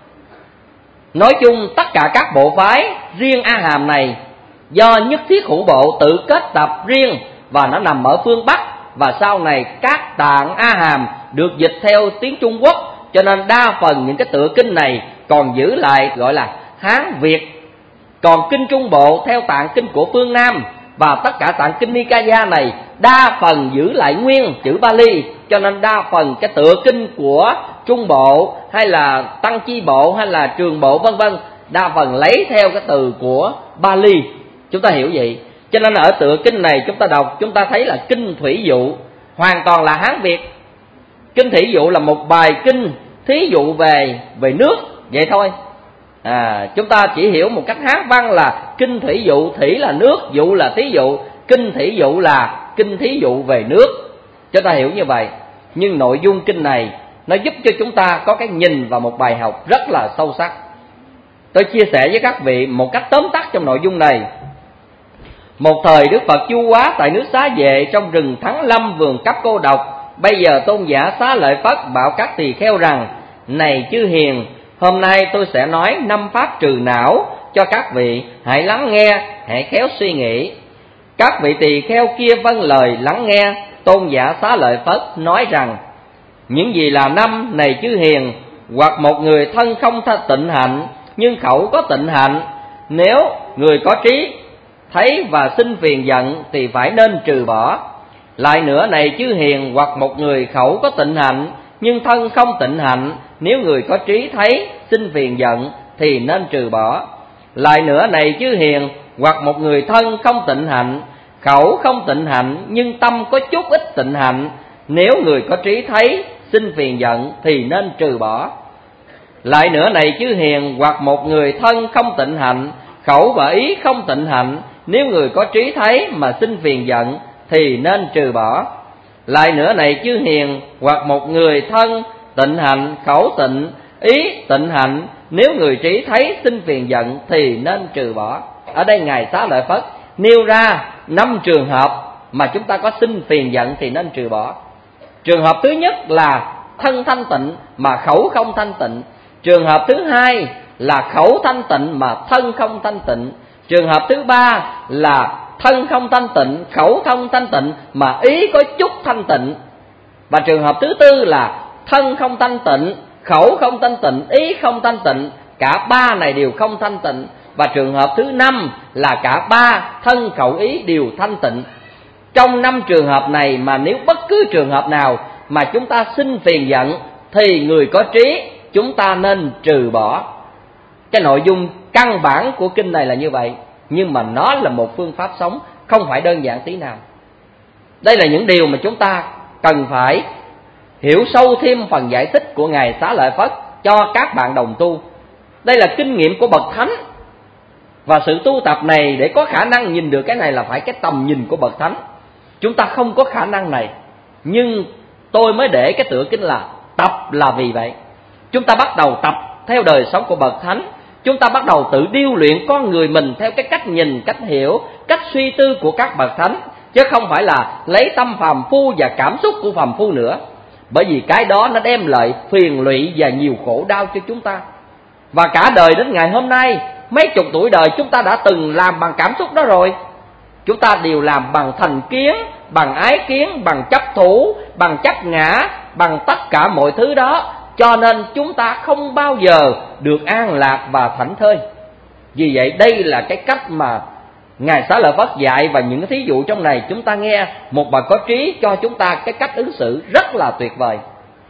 Nói chung tất cả các bộ phái riêng A Hàm này do Nhất Thiết Hữu Bộ tự kết tập riêng, và nó nằm ở phương Bắc, và sau này các tạng A Hàm được dịch theo tiếng Trung Quốc, cho nên đa phần những cái tựa kinh này còn giữ lại gọi là Hán Việt. Còn kinh Trung Bộ theo tạng kinh của phương Nam, và tất cả tạng kinh Nikaya này đa phần giữ lại nguyên chữ Bali, cho nên đa phần cái tựa kinh của Trung Bộ hay là Tăng Chi Bộ hay là Trường Bộ vân vân đa phần lấy theo cái từ của Bali. Chúng ta hiểu vậy. Cho nên ở tựa kinh này chúng ta đọc, chúng ta thấy là kinh Thủy Dụ hoàn toàn là Hán Việt. Kinh Thí Dụ là một bài kinh thí dụ về về nước vậy thôi. À, chúng ta chỉ hiểu một cách Hán văn là kinh thí dụ, thí là nước, dụ là thí dụ, kinh thí dụ là kinh thí dụ về nước. Chúng ta hiểu như vậy. Nhưng nội dung kinh này nó giúp cho chúng ta có cái nhìn vào một bài học rất là sâu sắc. Tôi chia sẻ với các vị một cách tóm tắt trong nội dung này. Một thời Đức Phật chu hóa tại nước Xá Vệ trong rừng Thắng Lâm vườn Cấp Cô Độc. Bây giờ tôn giả Xá Lợi Phất bảo các tỳ kheo rằng: này chư hiền, hôm nay tôi sẽ nói năm pháp trừ não cho các vị, hãy lắng nghe, hãy khéo suy nghĩ. Các vị tỳ kheo kia vâng lời lắng nghe. Tôn giả Xá Lợi Phất nói rằng: những gì là năm này chư hiền? Hoặc một người thân không tịnh hạnh nhưng khẩu có tịnh hạnh, nếu người có trí thấy và sinh phiền giận thì phải nên trừ bỏ. Lại nữa này chư hiền, hoặc một người khẩu có tịnh hạnh nhưng thân không tịnh hạnh, nếu người có trí thấy sinh phiền giận thì nên trừ bỏ. Lại nữa này chư hiền, hoặc một người thân không tịnh hạnh, khẩu không tịnh hạnh nhưng tâm có chút ít tịnh hạnh, nếu người có trí thấy sinh phiền giận thì nên trừ bỏ. Lại nữa này chư hiền, hoặc một người thân không tịnh hạnh, khẩu và ý không tịnh hạnh, nếu người có trí thấy mà sinh phiền giận thì nên trừ bỏ. Lại nữa này chư hiền, hoặc một người thân tịnh hạnh, khẩu tịnh, ý tịnh hạnh, nếu người trí thấy sinh phiền giận thì nên trừ bỏ. Ở đây Ngài Xá Lợi Phất nêu ra năm trường hợp mà chúng ta có sinh phiền giận thì nên trừ bỏ. Trường hợp thứ nhất là thân thanh tịnh mà khẩu không thanh tịnh. Trường hợp thứ hai là khẩu thanh tịnh mà thân không thanh tịnh. Trường hợp thứ ba là thân không thanh tịnh, khẩu không thanh tịnh mà ý có chút thanh tịnh. Và trường hợp thứ tư là thân không thanh tịnh, khẩu không thanh tịnh, ý không thanh tịnh, cả ba này đều không thanh tịnh. Và trường hợp thứ năm là cả ba thân khẩu ý đều thanh tịnh. Trong năm trường hợp này mà nếu bất cứ trường hợp nào mà chúng ta sinh phiền giận thì người có trí chúng ta nên trừ bỏ. Cái nội dung căn bản của kinh này là như vậy, nhưng mà nó là một phương pháp sống, không phải đơn giản tí nào. Đây là những điều mà chúng ta cần phải hiểu sâu thêm phần giải thích của Ngài Xá Lợi Phất cho các bạn đồng tu. Đây là kinh nghiệm của bậc thánh, và sự tu tập này để có khả năng nhìn được cái này là phải cái tầm nhìn của bậc thánh. Chúng ta không có khả năng này, nhưng tôi mới để cái tựa kinh là tập là vì vậy. Chúng ta bắt đầu tập theo đời sống của bậc thánh. Chúng ta bắt đầu tự điêu luyện con người mình theo cái cách nhìn, cách hiểu, cách suy tư của các bậc thánh, chứ không phải là lấy tâm phàm phu và cảm xúc của phàm phu nữa. Bởi vì cái đó nó đem lại phiền lụy và nhiều khổ đau cho chúng ta. Và cả đời đến ngày hôm nay, mấy chục tuổi đời chúng ta đã từng làm bằng cảm xúc đó rồi. Chúng ta đều làm bằng thành kiến, bằng ái kiến, bằng chấp thủ, bằng chấp ngã, bằng tất cả mọi thứ đó. Cho nên chúng ta không bao giờ được an lạc và thảnh thơi. Vì vậy đây là cái cách mà Ngài Xá Lợi Phất dạy, và những thí dụ trong này chúng ta nghe một bậc có trí cho chúng ta cái cách ứng xử rất là tuyệt vời.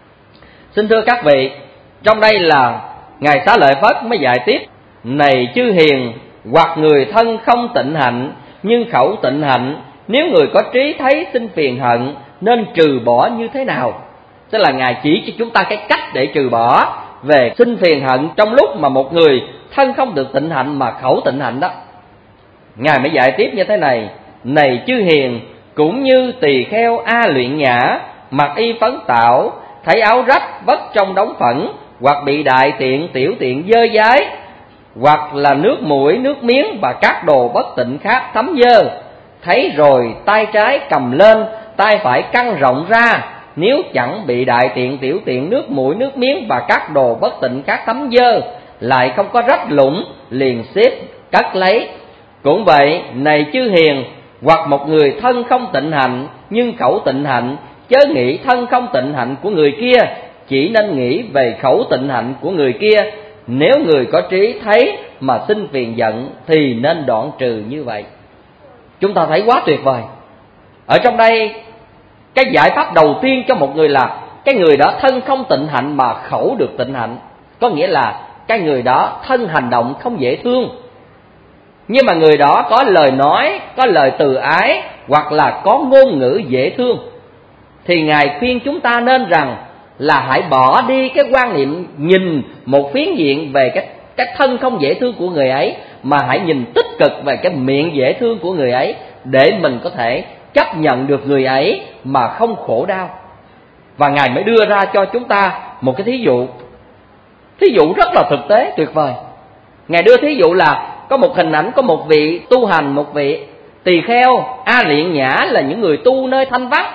Xin thưa các vị, trong đây là Ngài Xá Lợi Phất mới dạy tiếp: này chư hiền, hoặc người thân không tịnh hạnh nhưng khẩu tịnh hạnh, nếu người có trí thấy sinh phiền hận nên trừ bỏ như thế nào? Tức là Ngài chỉ cho chúng ta cái cách để trừ bỏ về sinh phiền hận trong lúc mà một người thân không được tịnh hạnh mà khẩu tịnh hạnh đó. Ngài mới dạy tiếp như thế này: này chư hiền, cũng như tỳ kheo A Luyện Nhã, mặc y phấn tạo, thấy áo rách vất trong đống phẫn, hoặc bị đại tiện tiểu tiện dơ dái, hoặc là nước mũi nước miếng và các đồ bất tịnh khác thấm dơ, thấy rồi tay trái cầm lên, tay phải căng rộng ra, nếu chẳng bị đại tiện tiểu tiện nước mũi nước miếng và các đồ bất tịnh khác thấm dơ, lại không có rách lũng, liền xếp cất lấy. Cũng vậy, này chư hiền, hoặc một người thân không tịnh hạnh nhưng khẩu tịnh hạnh, chớ nghĩ thân không tịnh hạnh của người kia, chỉ nên nghĩ về khẩu tịnh hạnh của người kia. Nếu người có trí thấy mà sinh phiền giận thì nên đoạn trừ như vậy. Chúng ta thấy quá tuyệt vời. Ở trong đây, cái giải pháp đầu tiên cho một người là cái người đó thân không tịnh hạnh mà khẩu được tịnh hạnh. Có nghĩa là cái người đó thân hành động không dễ thương, nhưng mà người đó có lời nói, có lời từ ái, hoặc là có ngôn ngữ dễ thương. thì Ngài khuyên chúng ta nên rằng là hãy bỏ đi cái quan niệm nhìn một phiến diện về cái, cái thân không dễ thương của người ấy, mà hãy nhìn tích cực về cái miệng dễ thương của người ấy, để mình có thể chấp nhận được người ấy mà không khổ đau. Và Ngài mới đưa ra cho chúng ta một cái thí dụ, thí dụ rất là thực tế tuyệt vời. Ngài đưa thí dụ là có một hình ảnh, có một vị tu hành, một vị tỳ kheo A Liện Nhã là những người tu nơi thanh vắng.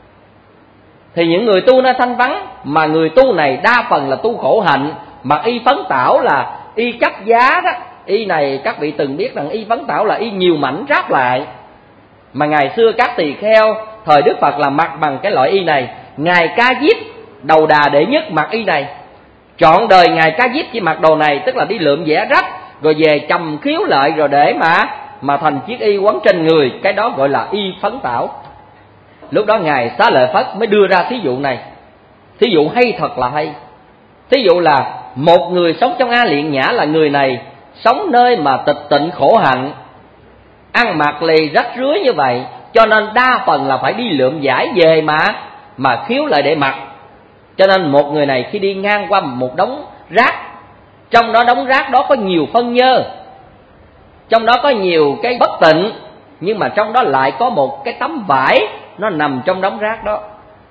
Thì những người tu nơi thanh vắng, mà người tu này đa phần là tu khổ hạnh, mặc y phấn tảo là y chấp giá đó. Y này các vị từng biết rằng y phấn tảo là y nhiều mảnh ráp lại. Mà ngày xưa các tỳ kheo thời Đức Phật là mặc bằng cái loại y này. Ngài Ca Diếp đầu đà đệ nhất mặc y này. Trọn đời Ngài Ca Diếp chỉ mặc đồ này, tức là đi lượm vẽ rách rồi về trầm khiếu lợi, rồi để mà mà thành chiếc y quấn trên người. Cái đó gọi là y phấn tảo. Lúc đó Ngài Xá Lợi Phất mới đưa ra thí dụ này. Thí dụ hay thật là hay. Thí dụ là một người sống trong A Liện Nhã là người này sống nơi mà tịch tịnh khổ hạnh, ăn mặc lì rách rưới như vậy, cho nên đa phần là phải đi lượm vải về mà mà khiếu lại để mặc. Cho nên một người này khi đi ngang qua một đống rác, trong đó đống rác đó có nhiều phân nhơ, trong đó có nhiều cái bất tịnh, nhưng mà trong đó lại có một cái tấm vải nó nằm trong đống rác đó.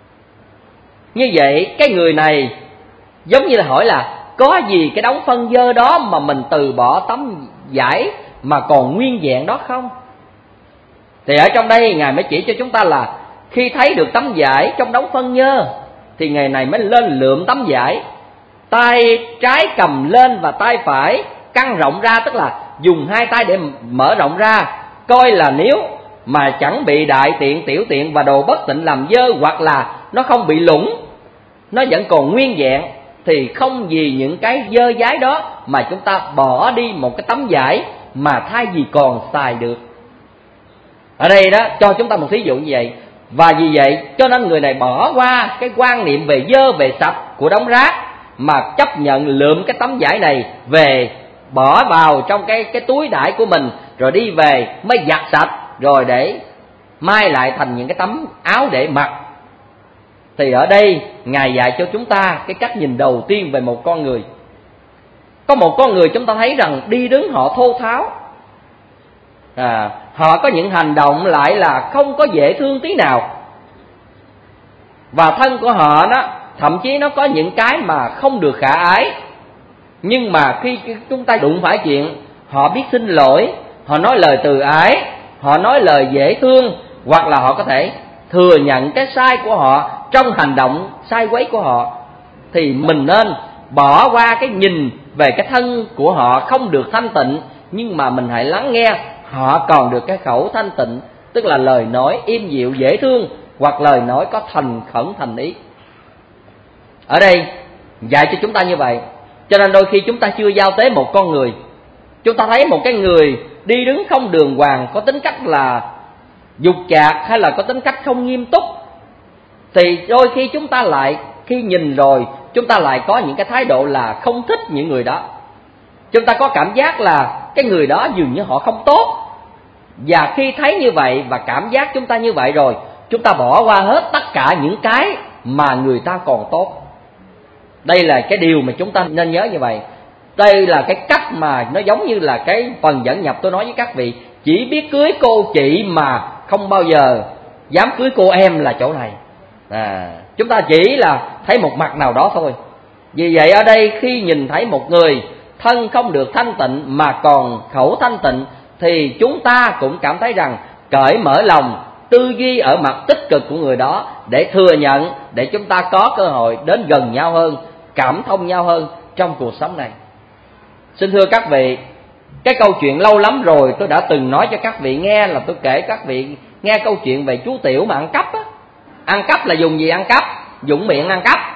Như vậy cái người này giống như là hỏi là có gì cái đống phân dơ đó mà mình từ bỏ tấm vải mà còn nguyên vẹn đó không? Thì ở trong đây Ngài mới chỉ cho chúng ta là khi thấy được tấm vải trong đống phân nhơ thì ngày này mới lên lượm tấm vải, tay trái cầm lên và tay phải căng rộng ra, tức là dùng hai tay để mở rộng ra, coi là nếu mà chẳng bị đại tiện, tiểu tiện và đồ bất tịnh làm dơ, hoặc là nó không bị lủng, nó vẫn còn nguyên vẹn, thì không vì những cái dơ dái đó mà chúng ta bỏ đi một cái tấm vải mà thay vì còn xài được. Ở đây đó cho chúng ta một thí dụ như vậy. Và vì vậy cho nên người này bỏ qua cái quan niệm về dơ về sạch của đống rác, mà chấp nhận lượm cái tấm vải này về, bỏ vào trong cái cái túi đãi của mình, rồi đi về mới giặt sạch, rồi để mai lại thành những cái tấm áo để mặc. Thì ở đây Ngài dạy cho chúng ta cái cách nhìn đầu tiên về một con người. Có một con người chúng ta thấy rằng đi đứng họ thô tháo, à, họ có những hành động lại là không có dễ thương tí nào, và thân của họ đó thậm chí nó có những cái mà không được khả ái. Nhưng mà khi chúng ta đụng phải chuyện, họ biết xin lỗi, họ nói lời từ ái, họ nói lời dễ thương, hoặc là họ có thể thừa nhận cái sai của họ trong hành động sai quấy của họ. Thì mình nên bỏ qua cái nhìn về cái thân của họ không được thanh tịnh, nhưng mà mình hãy lắng nghe họ còn được cái khẩu thanh tịnh, tức là lời nói êm dịu dễ thương, hoặc lời nói có thành khẩn thành ý. Ở đây dạy cho chúng ta như vậy. Cho nên đôi khi chúng ta chưa giao tế một con người, chúng ta thấy một cái người đi đứng không đường hoàng, có tính cách là dục chạc, hay là có tính cách không nghiêm túc, thì đôi khi chúng ta lại khi nhìn rồi chúng ta lại có những cái thái độ là không thích những người đó. Chúng ta có cảm giác là cái người đó dường như họ không tốt. Và khi thấy như vậy và cảm giác chúng ta như vậy rồi, chúng ta bỏ qua hết tất cả những cái mà người ta còn tốt. Đây là cái điều mà chúng ta nên nhớ như vậy. Đây là cái cách mà nó giống như là cái phần dẫn nhập tôi nói với các vị. Chỉ biết cưới cô chị mà không bao giờ dám cưới cô em là chỗ này. à, Chúng ta chỉ là thấy một mặt nào đó thôi. Vì vậy ở đây khi nhìn thấy một người thân không được thanh tịnh mà còn khẩu thanh tịnh, thì chúng ta cũng cảm thấy rằng cởi mở lòng, tư duy ở mặt tích cực của người đó, để thừa nhận, để chúng ta có cơ hội đến gần nhau hơn, cảm thông nhau hơn trong cuộc sống này. Xin thưa các vị, cái câu chuyện lâu lắm rồi tôi đã từng nói cho các vị nghe, là tôi kể các vị nghe câu chuyện về chú Tiểu mà ăn cắp á. Ăn cắp là dùng gì ăn cắp? Dùng miệng ăn cắp.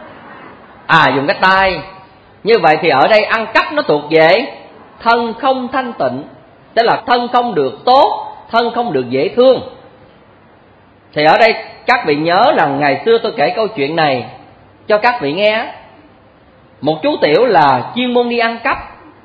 À, dùng cái tay. Như vậy thì ở đây ăn cắp nó thuộc về thân không thanh tịnh, tức là thân không được tốt, thân không được dễ thương. Thì ở đây các vị nhớ rằng ngày xưa tôi kể câu chuyện này cho các vị nghe. Một chú Tiểu là chuyên môn đi ăn cắp,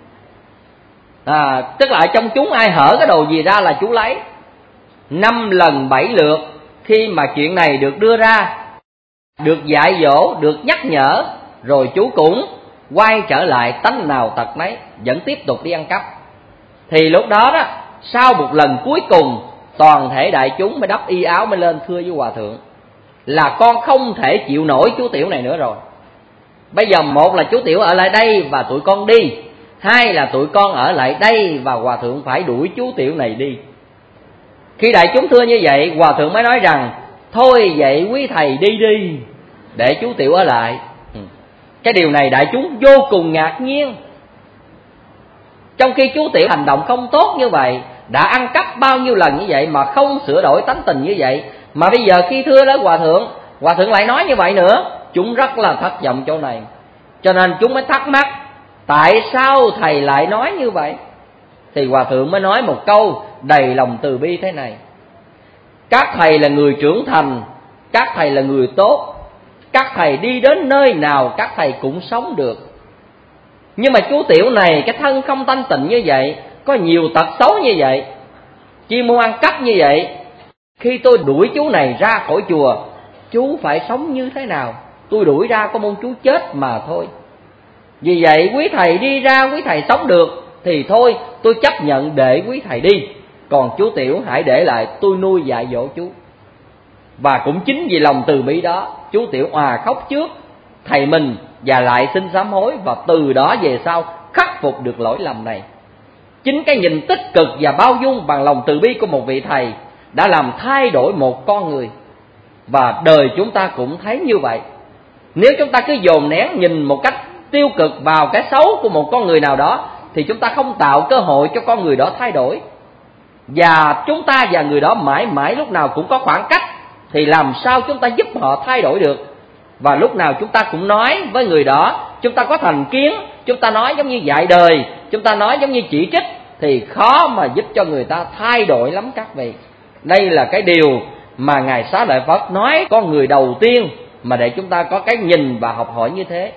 à, tức là trong chúng ai hở cái đồ gì ra là chú lấy. Năm lần bảy lượt khi mà chuyện này được đưa ra, được dạy dỗ, được nhắc nhở, rồi chú cũng quay trở lại tánh nào tật nấy, vẫn tiếp tục đi ăn cắp. Thì lúc đó đó, sau một lần cuối cùng, toàn thể đại chúng mới đắp y áo mới lên thưa với hòa thượng là con không thể chịu nổi chú tiểu này nữa rồi. Bây giờ một là chú tiểu ở lại đây và tụi con đi, hai là tụi con ở lại đây và hòa thượng phải đuổi chú tiểu này đi. Khi đại chúng thưa như vậy, hòa thượng mới nói rằng thôi vậy quý thầy đi đi, để chú tiểu ở lại. Cái điều này đại chúng vô cùng ngạc nhiên. Trong khi chú tiểu hành động không tốt như vậy, đã ăn cắp bao nhiêu lần như vậy mà không sửa đổi tánh tình như vậy, mà bây giờ khi thưa đó hòa thượng, hòa thượng lại nói như vậy nữa, chúng rất là thất vọng chỗ này. Cho nên chúng mới thắc mắc, tại sao thầy lại nói như vậy? Thì hòa thượng mới nói một câu đầy lòng từ bi thế này: các thầy là người trưởng thành, các thầy là người tốt, các thầy đi đến nơi nào các thầy cũng sống được. Nhưng mà chú tiểu này cái thân không thanh tịnh như vậy, có nhiều tật xấu như vậy, chuyên môn ăn cắp như vậy, khi tôi đuổi chú này ra khỏi chùa, chú phải sống như thế nào? Tôi đuổi ra có mong chú chết mà thôi. Vì vậy quý thầy đi ra, quý thầy sống được thì thôi, tôi chấp nhận để quý thầy đi, còn chú tiểu hãy để lại tôi nuôi dạy dỗ chú. Và cũng chính vì lòng từ bi đó, chú tiểu òa khóc trước thầy mình và lại xin sám hối, và từ đó về sau khắc phục được lỗi lầm này. Chính cái nhìn tích cực và bao dung bằng lòng từ bi của một vị thầy đã làm thay đổi một con người. Và đời chúng ta cũng thấy như vậy. Nếu chúng ta cứ dồn nén nhìn một cách tiêu cực vào cái xấu của một con người nào đó, thì chúng ta không tạo cơ hội cho con người đó thay đổi. Và chúng ta và người đó mãi mãi lúc nào cũng có khoảng cách, thì làm sao chúng ta giúp họ thay đổi được? Và lúc nào chúng ta cũng nói với người đó, chúng ta có thành kiến, chúng ta nói giống như dạy đời, chúng ta nói giống như chỉ trích, thì khó mà giúp cho người ta thay đổi lắm các vị. Đây là cái điều mà Ngài Xá Lợi Phất nói con người đầu tiên mà để chúng ta có cái nhìn và học hỏi như thế.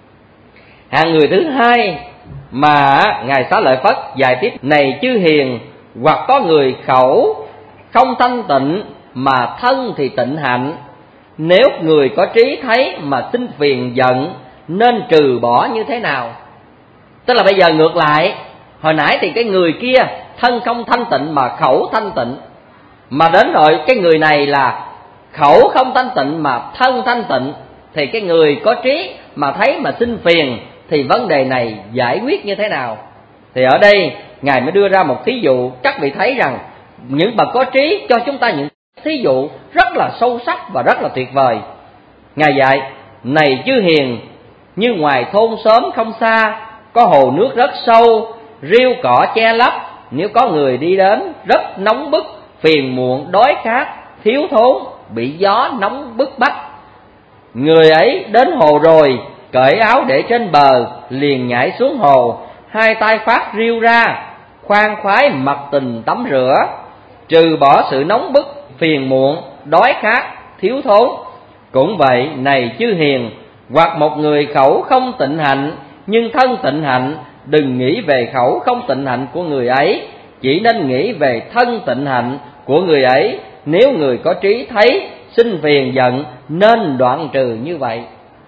Hạng người thứ hai mà Ngài Xá Lợi Phất dạy tiếp: này chư hiền, hoặc có người khẩu không thanh tịnh mà thân thì tịnh hạnh, nếu người có trí thấy mà sinh phiền giận, nên trừ bỏ như thế nào? Tức là bây giờ ngược lại, hồi nãy thì cái người kia thân không thanh tịnh mà khẩu thanh tịnh, mà đến rồi cái người này là khẩu không thanh tịnh mà thân thanh tịnh, thì cái người có trí mà thấy mà sinh phiền, thì vấn đề này giải quyết như thế nào? Thì ở đây Ngài mới đưa ra một thí dụ. Các vị thấy rằng những bậc có trí cho chúng ta những thí dụ rất là sâu sắc và rất là tuyệt vời. Ngài dạy: này chư hiền, như ngoài thôn xóm không xa, có hồ nước rất sâu, rêu cỏ che lấp, nếu có người đi đến rất nóng bức, phiền muộn, đói khát, thiếu thốn, bị gió nóng bức bách, người ấy đến hồ rồi, cởi áo để trên bờ, liền nhảy xuống hồ, hai tay phát riêu ra, khoan khoái mặc tình tắm rửa, trừ bỏ sự nóng bức, phiền muộn, đói khát, thiếu thốn. Cũng vậy, này chư hiền, hoặc một người khẩu không tịnh hạnh nhưng thân tịnh hạnh, đừng nghĩ về khẩu không tịnh hạnh của người ấy, chỉ nên nghĩ về thân tịnh hạnh của người ấy. Nếu người có trí thấy sinh phiền giận, nên đoạn trừ như vậy.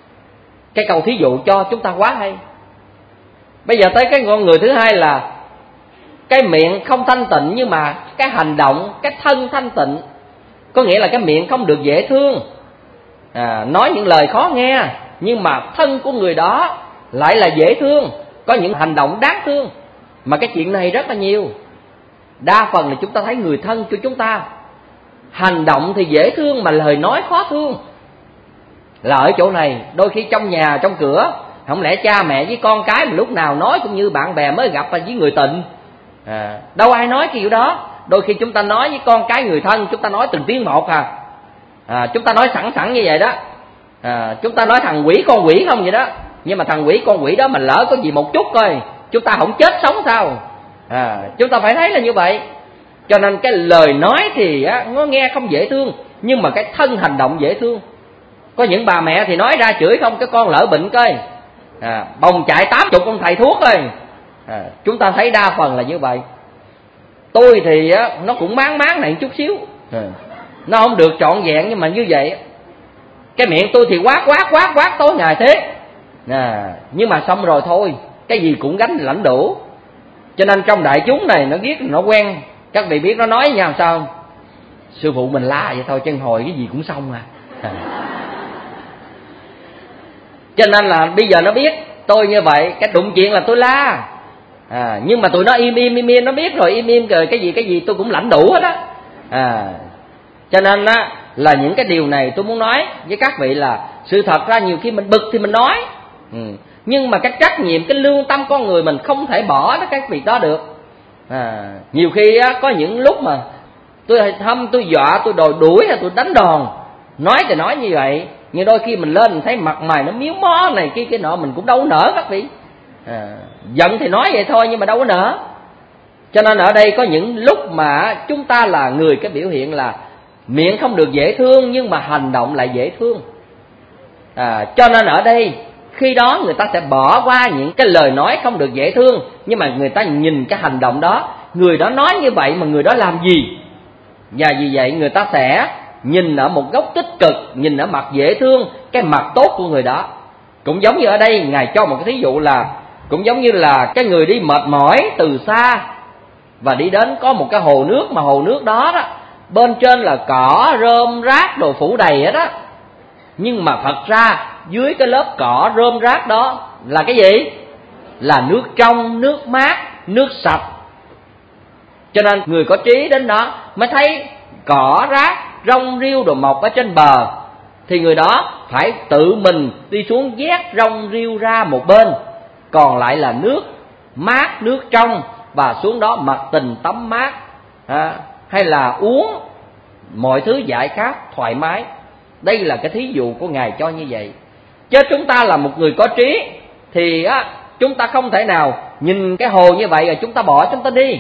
Cái câu thí dụ cho chúng ta quá hay. Bây giờ tới cái con người thứ hai là cái miệng không thanh tịnh, nhưng mà cái hành động, cái thân thanh tịnh. Có nghĩa là cái miệng không được dễ thương, à, nói những lời khó nghe, nhưng mà thân của người đó lại là dễ thương, có những hành động đáng thương. Mà cái chuyện này rất là nhiều. Đa phần là chúng ta thấy người thân của chúng ta hành động thì dễ thương mà lời nói khó thương. Là ở chỗ này, đôi khi trong nhà, trong cửa, không lẽ cha mẹ với con cái mà lúc nào nói cũng như bạn bè mới gặp với người tình, à, đâu ai nói kiểu đó. Đôi khi chúng ta nói với con cái người thân, chúng ta nói từng tiếng một à, à chúng ta nói sẵn sẵn như vậy đó, à, chúng ta nói thằng quỷ con quỷ không vậy đó. Nhưng mà thằng quỷ con quỷ đó mà lỡ có gì một chút coi, chúng ta không chết sống sao? À, chúng ta phải thấy là như vậy. Cho nên cái lời nói thì á, nó nghe không dễ thương, nhưng mà cái thân hành động dễ thương. Có những bà mẹ thì nói ra chửi không, cái con lỡ bệnh coi, à, bồng chạy tám chục con thầy thuốc rồi, à, chúng ta thấy đa phần là như vậy. Tôi thì á, nó cũng máng máng này chút xíu, à, nó không được trọn vẹn. Nhưng mà như vậy, cái miệng tôi thì quát quát quát quát tối ngày thế à, nhưng mà xong rồi thôi, cái gì cũng gánh lãnh đủ. Cho nên trong đại chúng này nó biết, nó quen. Các vị biết nó nói với nhau sao không? Sư phụ mình la vậy thôi, chân hồi cái gì cũng xong à. à. Cho nên là bây giờ nó biết tôi như vậy, cái đụng chuyện là tôi la à, nhưng mà tụi nó im im im im, nó biết rồi, im im rồi cái gì cái gì tôi cũng lãnh đủ hết á à. Cho nên á là những cái điều này tôi muốn nói với các vị là sự thật ra nhiều khi mình bực thì mình nói, ừ. nhưng mà cái trách nhiệm, cái lương tâm con người mình không thể bỏ đó các việc đó được à. Nhiều khi á có những lúc mà tôi thăm, tôi dọa, tôi đòi đuổi hay tôi đánh đòn, nói thì nói như vậy, nhưng đôi khi mình lên mình thấy mặt mày nó miếu mó này kia cái nọ, mình cũng đâu có nỡ các vị à. Giận thì nói vậy thôi nhưng mà đâu có nỡ. Cho nên ở đây có những lúc mà chúng ta là người cái biểu hiện là miệng không được dễ thương nhưng mà hành động lại dễ thương à. Cho nên ở đây khi đó người ta sẽ bỏ qua những cái lời nói không được dễ thương, nhưng mà người ta nhìn cái hành động đó, người đó nói như vậy mà người đó làm gì, và vì vậy người ta sẽ nhìn ở một góc tích cực, nhìn ở mặt dễ thương, cái mặt tốt của người đó. Cũng giống như ở đây Ngài cho một cái thí dụ là cũng giống như là cái người đi mệt mỏi từ xa và đi đến có một cái hồ nước, mà hồ nước đó đó bên trên là cỏ rơm rác đồ phủ đầy hết á, nhưng mà thật ra dưới cái lớp cỏ rơm rác đó là cái gì? Là nước trong, nước mát, nước sạch. Cho nên người có trí đến đó mới thấy cỏ rác rong rêu đồ mọc ở trên bờ, thì người đó phải tự mình đi xuống vét rong rêu ra một bên, còn lại là nước mát, nước trong, và xuống đó mặc tình tắm mát à, hay là uống mọi thứ giải khát thoải mái. Đây là cái thí dụ của Ngài cho như vậy. Chứ chúng ta là một người có trí thì á, chúng ta không thể nào nhìn cái hồ như vậy rồi chúng ta bỏ, chúng ta đi.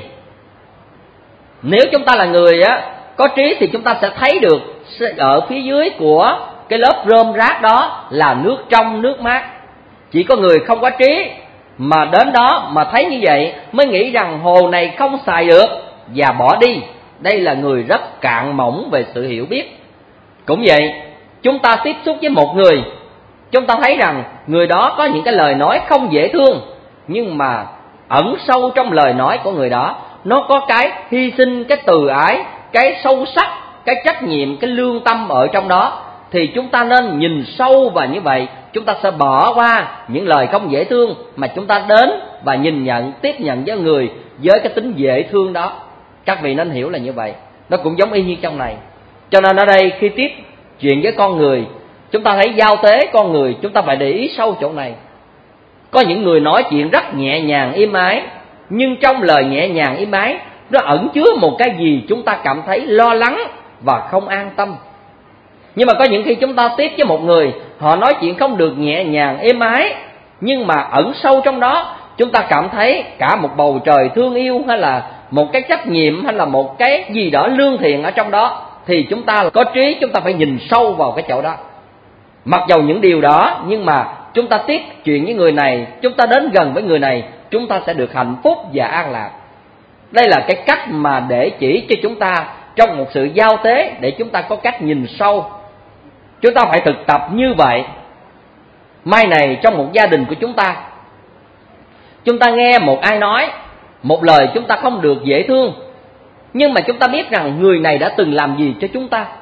Nếu chúng ta là người á có trí thì chúng ta sẽ thấy được ở phía dưới của cái lớp rơm rác đó là nước trong, nước mát. Chỉ có người không có trí mà đến đó mà thấy như vậy mới nghĩ rằng hồ này không xài được và bỏ đi. Đây là người rất cạn mỏng về sự hiểu biết. Cũng vậy, chúng ta tiếp xúc với một người, chúng ta thấy rằng người đó có những cái lời nói không dễ thương, nhưng mà ẩn sâu trong lời nói của người đó nó có cái hy sinh, cái từ ái, cái sâu sắc, cái trách nhiệm, cái lương tâm ở trong đó. Thì chúng ta nên nhìn sâu vào như vậy, chúng ta sẽ bỏ qua những lời không dễ thương mà chúng ta đến và nhìn nhận, tiếp nhận với người với cái tính dễ thương đó. Các vị nên hiểu là như vậy. Nó cũng giống y như trong này. Cho nên ở đây khi tiếp chuyện với con người, chúng ta thấy giao tế con người, chúng ta phải để ý sâu chỗ này. Có những người nói chuyện rất nhẹ nhàng êm ái, nhưng trong lời nhẹ nhàng êm ái nó ẩn chứa một cái gì chúng ta cảm thấy lo lắng và không an tâm. Nhưng mà có những khi chúng ta tiếp với một người, họ nói chuyện không được nhẹ nhàng êm ái, nhưng mà ẩn sâu trong đó chúng ta cảm thấy cả một bầu trời thương yêu, hay là một cái trách nhiệm, hay là một cái gì đó lương thiện ở trong đó. Thì chúng ta có trí, chúng ta phải nhìn sâu vào cái chỗ đó. Mặc dầu những điều đó, nhưng mà chúng ta tiếp chuyện với người này, chúng ta đến gần với người này, chúng ta sẽ được hạnh phúc và an lạc. Đây là cái cách mà để chỉ cho chúng ta trong một sự giao tế, để chúng ta có cách nhìn sâu. Chúng ta phải thực tập như vậy. Mai này trong một gia đình của chúng ta, chúng ta nghe một ai nói một lời chúng ta không được dễ thương, nhưng mà chúng ta biết rằng người này đã từng làm gì cho chúng ta.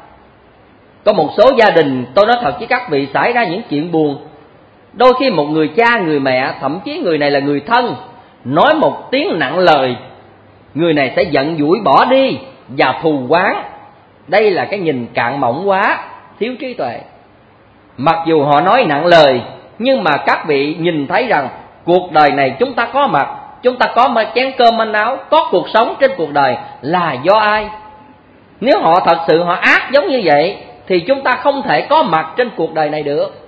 Có một số gia đình, tôi nói thật với các vị, xảy ra những chuyện buồn. Đôi khi một người cha, người mẹ, thậm chí người này là người thân, nói một tiếng nặng lời, người này sẽ giận dỗi bỏ đi và thù oán. Đây là cái nhìn cạn mỏng quá, thiếu trí tuệ. Mặc dù họ nói nặng lời, nhưng mà các vị nhìn thấy rằng cuộc đời này chúng ta có mặt, chúng ta có một chén cơm manh áo, có cuộc sống trên cuộc đời là do ai? Nếu họ thật sự họ ác giống như vậy thì chúng ta không thể có mặt trên cuộc đời này được.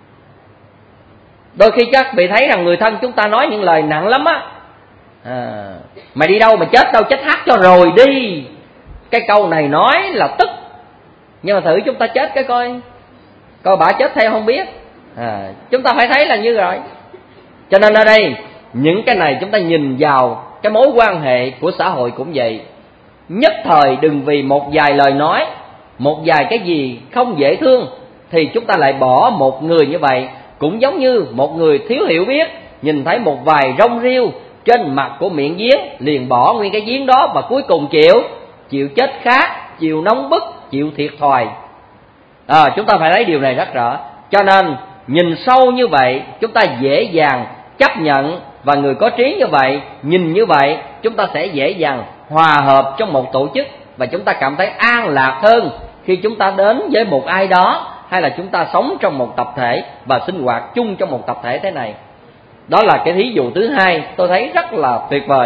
Đôi khi các vị thấy rằng người thân chúng ta nói những lời nặng lắm á, à, mày đi đâu mà chết đâu, chết hát cho rồi đi. Cái câu này nói là tức, nhưng mà thử chúng ta chết cái coi, coi bà chết theo không biết. à, Chúng ta phải thấy là như rồi. Cho nên ở đây những cái này chúng ta nhìn vào cái mối quan hệ của xã hội cũng vậy. Nhất thời đừng vì một vài lời nói một vài cái gì không dễ thương, thì chúng ta lại bỏ một người như vậy. Cũng giống như một người thiếu hiểu biết nhìn thấy một vài rong rêu trên mặt của miệng giếng, liền bỏ nguyên cái giếng đó, và cuối cùng chịu chịu chết khát, chịu nóng bức, chịu thiệt thòi. À, chúng ta phải thấy điều này rất rõ. Cho nên nhìn sâu như vậy chúng ta dễ dàng chấp nhận, và người có trí như vậy, nhìn như vậy, chúng ta sẽ dễ dàng hòa hợp trong một tổ chức, và chúng ta cảm thấy an lạc hơn khi chúng ta đến với một ai đó, hay là chúng ta sống trong một tập thể và sinh hoạt chung trong một tập thể thế này. Đó là cái thí dụ thứ hai, tôi thấy rất là tuyệt vời.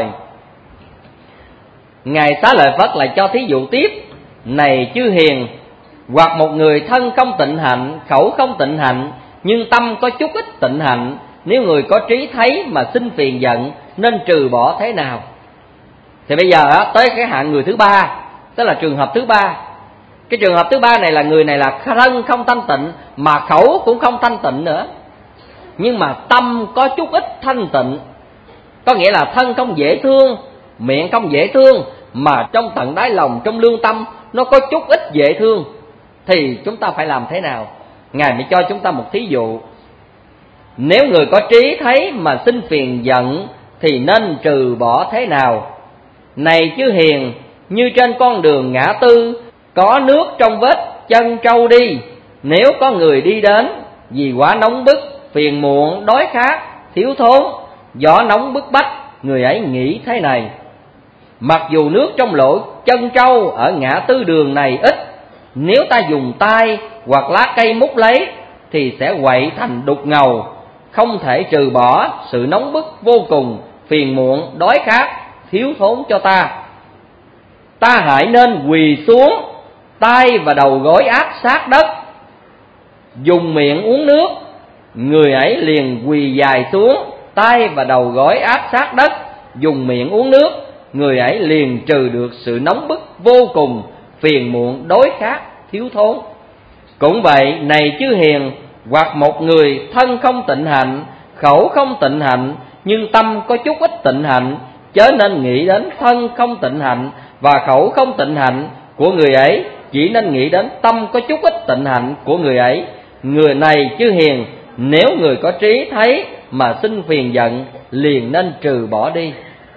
Ngài Xá Lợi Phất lại cho thí dụ tiếp: này chư hiền, hoặc một người thân không tịnh hạnh, khẩu không tịnh hạnh, nhưng tâm có chút ít tịnh hạnh, nếu người có trí thấy mà sinh phiền giận, nên trừ bỏ thế nào? Thì bây giờ á, tới cái hạng người thứ ba, tức là trường hợp thứ ba. Cái trường hợp thứ ba này là người này là thân không thanh tịnh, mà khẩu cũng không thanh tịnh nữa, nhưng mà tâm có chút ít thanh tịnh. Có nghĩa là thân không dễ thương, miệng không dễ thương, mà trong tận đáy lòng, trong lương tâm nó có chút ít dễ thương. Thì chúng ta phải làm thế nào? Ngài mới cho chúng ta một thí dụ: nếu người có trí thấy mà sinh phiền giận, thì nên trừ bỏ thế nào? Này chư hiền, như trên con đường ngã tư, có nước trong vết chân trâu đi, nếu có người đi đến, vì quá nóng bức, phiền muộn, đói khát, thiếu thốn, gió nóng bức bách, người ấy nghĩ thế này: mặc dù nước trong lỗ chân trâu ở ngã tư đường này ít, nếu ta dùng tay hoặc lá cây múc lấy, thì sẽ quậy thành đục ngầu, không thể trừ bỏ sự nóng bức vô cùng, phiền muộn, đói khát, thiếu thốn cho ta. Ta hãy nên quỳ xuống, tay và đầu gối áp sát đất, dùng miệng uống nước, người ấy liền quỳ dài xuống, tay và đầu gối áp sát đất, dùng miệng uống nước, người ấy liền trừ được sự nóng bức vô cùng, phiền muộn, đói khát, thiếu thốn. Cũng vậy, này chư hiền, hoặc một người thân không tịnh hạnh, khẩu không tịnh hạnh, nhưng tâm có chút ít tịnh hạnh, chớ nên nghĩ đến thân không tịnh hạnh và khẩu không tịnh hạnh của người ấy, chỉ nên nghĩ đến tâm có chút ít tịnh hạnh của người ấy. Người này chư hiền, nếu người có trí thấy mà sinh phiền giận, liền nên trừ bỏ đi.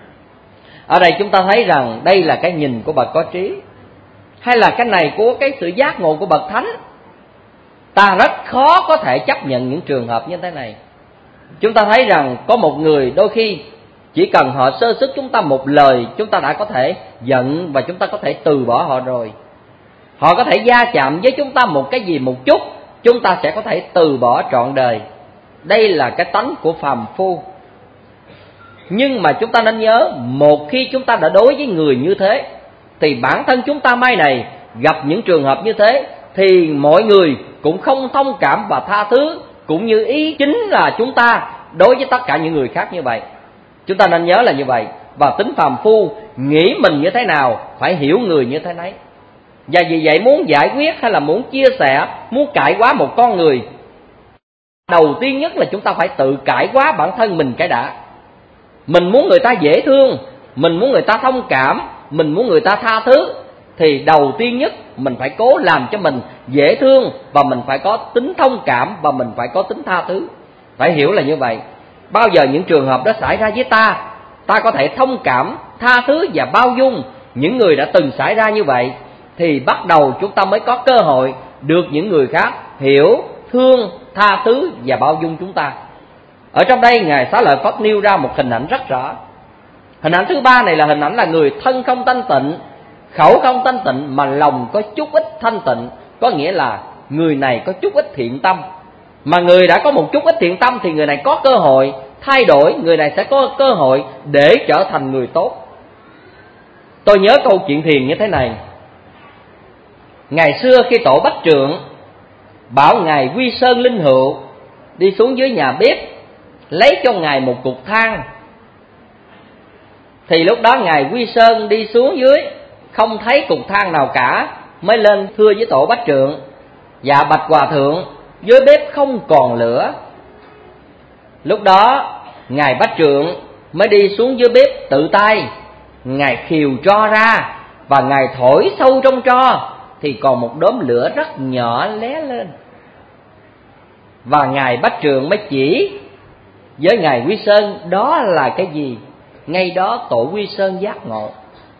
Ở đây chúng ta thấy rằng đây là cái nhìn của bậc có trí, hay là cái này của cái sự giác ngộ của bậc thánh. Ta rất khó có thể chấp nhận những trường hợp như thế này. Chúng ta thấy rằng có một người đôi khi chỉ cần họ sơ sức chúng ta một lời, chúng ta đã có thể giận và chúng ta có thể từ bỏ họ rồi. Họ có thể va chạm với chúng ta một cái gì một chút, chúng ta sẽ có thể từ bỏ trọn đời. Đây là cái tánh của phàm phu. Nhưng mà chúng ta nên nhớ, một khi chúng ta đã đối với người như thế, thì bản thân chúng ta mai này gặp những trường hợp như thế, thì mọi người cũng không thông cảm và tha thứ, cũng như ý chính là chúng ta đối với tất cả những người khác như vậy. Chúng ta nên nhớ là như vậy. Và tính phàm phu nghĩ mình như thế nào, phải hiểu người như thế nấy. Và vì vậy muốn giải quyết hay là muốn chia sẻ, muốn cải hóa một con người, đầu tiên nhất là chúng ta phải tự cải hóa bản thân mình cái đã. Mình muốn người ta dễ thương, mình muốn người ta thông cảm, mình muốn người ta tha thứ, thì đầu tiên nhất mình phải cố làm cho mình dễ thương, và mình phải có tính thông cảm, và mình phải có tính tha thứ. Phải hiểu là như vậy. Bao giờ những trường hợp đó xảy ra với ta, ta có thể thông cảm, tha thứ và bao dung những người đã từng xảy ra như vậy, thì bắt đầu chúng ta mới có cơ hội được những người khác hiểu, thương, tha thứ và bao dung chúng ta. Ở trong đây Ngài Xá Lợi Phất nêu ra một hình ảnh rất rõ. Hình ảnh thứ ba này là hình ảnh là người thân không thanh tịnh, khẩu không thanh tịnh, mà lòng có chút ít thanh tịnh. Có nghĩa là người này có chút ít thiện tâm. Mà người đã có một chút ít thiện tâm thì người này có cơ hội thay đổi, người này sẽ có cơ hội để trở thành người tốt. Tôi nhớ câu chuyện thiền như thế này. Ngày xưa khi tổ Bách Trượng bảo Ngài Quy Sơn Linh Hữu đi xuống dưới nhà bếp lấy cho Ngài một cục than, thì lúc đó Ngài Quy Sơn đi xuống dưới không thấy cục than nào cả, mới lên thưa với tổ Bách Trượng: dạ bạch hòa thượng, dưới bếp không còn lửa. Lúc đó Ngài Bách Trượng mới đi xuống dưới bếp tự tay Ngài khiều tro ra, và Ngài thổi sâu trong tro, thì còn một đốm lửa rất nhỏ lé lên. Và Ngài Bách Trượng mới chỉ với Ngài Quy Sơn đó là cái gì. Ngay đó Tổ Quy Sơn giác ngộ.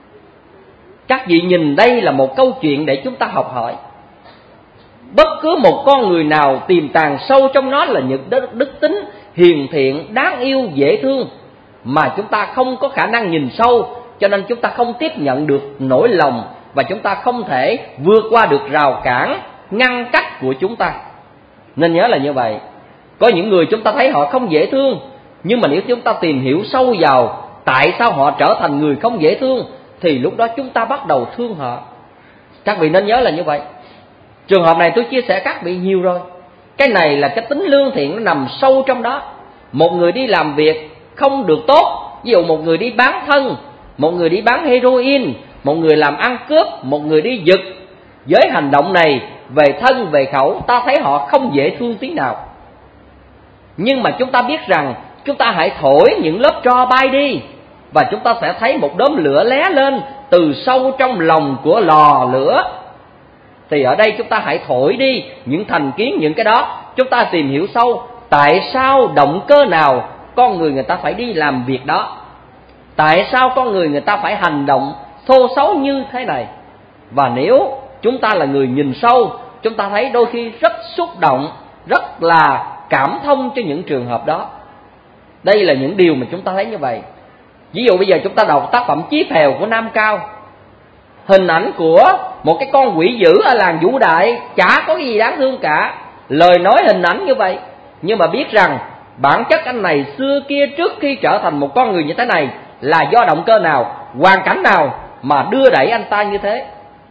Các vị nhìn đây là một câu chuyện để chúng ta học hỏi. Bất cứ một con người nào tiềm tàng sâu trong nó là những đức, đức tính hiền thiện, đáng yêu, dễ thương, mà chúng ta không có khả năng nhìn sâu, cho nên chúng ta không tiếp nhận được nỗi lòng, và chúng ta không thể vượt qua được rào cản, ngăn cách của chúng ta. Nên nhớ là như vậy. Có những người chúng ta thấy họ không dễ thương, nhưng mà nếu chúng ta tìm hiểu sâu vào tại sao họ trở thành người không dễ thương, thì lúc đó chúng ta bắt đầu thương họ. Các vị nên nhớ là như vậy. Trường hợp này tôi chia sẻ các vị nhiều rồi. Cái này là cái tính lương thiện nó nằm sâu trong đó. Một người đi làm việc không được tốt, ví dụ một người đi bán thân, một người đi bán heroin, một người làm ăn cướp, một người đi giật, với hành động này về thân về khẩu ta thấy họ không dễ thương tí nào. Nhưng mà chúng ta biết rằng chúng ta hãy thổi những lớp tro bay đi, và chúng ta sẽ thấy một đốm lửa lé lên từ sâu trong lòng của lò lửa. Thì ở đây chúng ta hãy thổi đi những thành kiến, những cái đó. Chúng ta tìm hiểu sâu tại sao, động cơ nào con người người ta phải đi làm việc đó, tại sao con người người ta phải hành động thô xấu như thế này. Và nếu chúng ta là người nhìn sâu, chúng ta thấy đôi khi rất xúc động, rất là cảm thông cho những trường hợp đó. Đây là những điều mà chúng ta thấy như vậy. Ví dụ bây giờ chúng ta đọc tác phẩm Chí Phèo của Nam Cao, hình ảnh của một cái con quỷ dữ ở làng Vũ Đại, chả có gì đáng thương cả, lời nói hình ảnh như vậy. Nhưng mà biết rằng bản chất anh này xưa kia trước khi trở thành một con người như thế này là do động cơ nào, hoàn cảnh nào mà đưa đẩy anh ta như thế.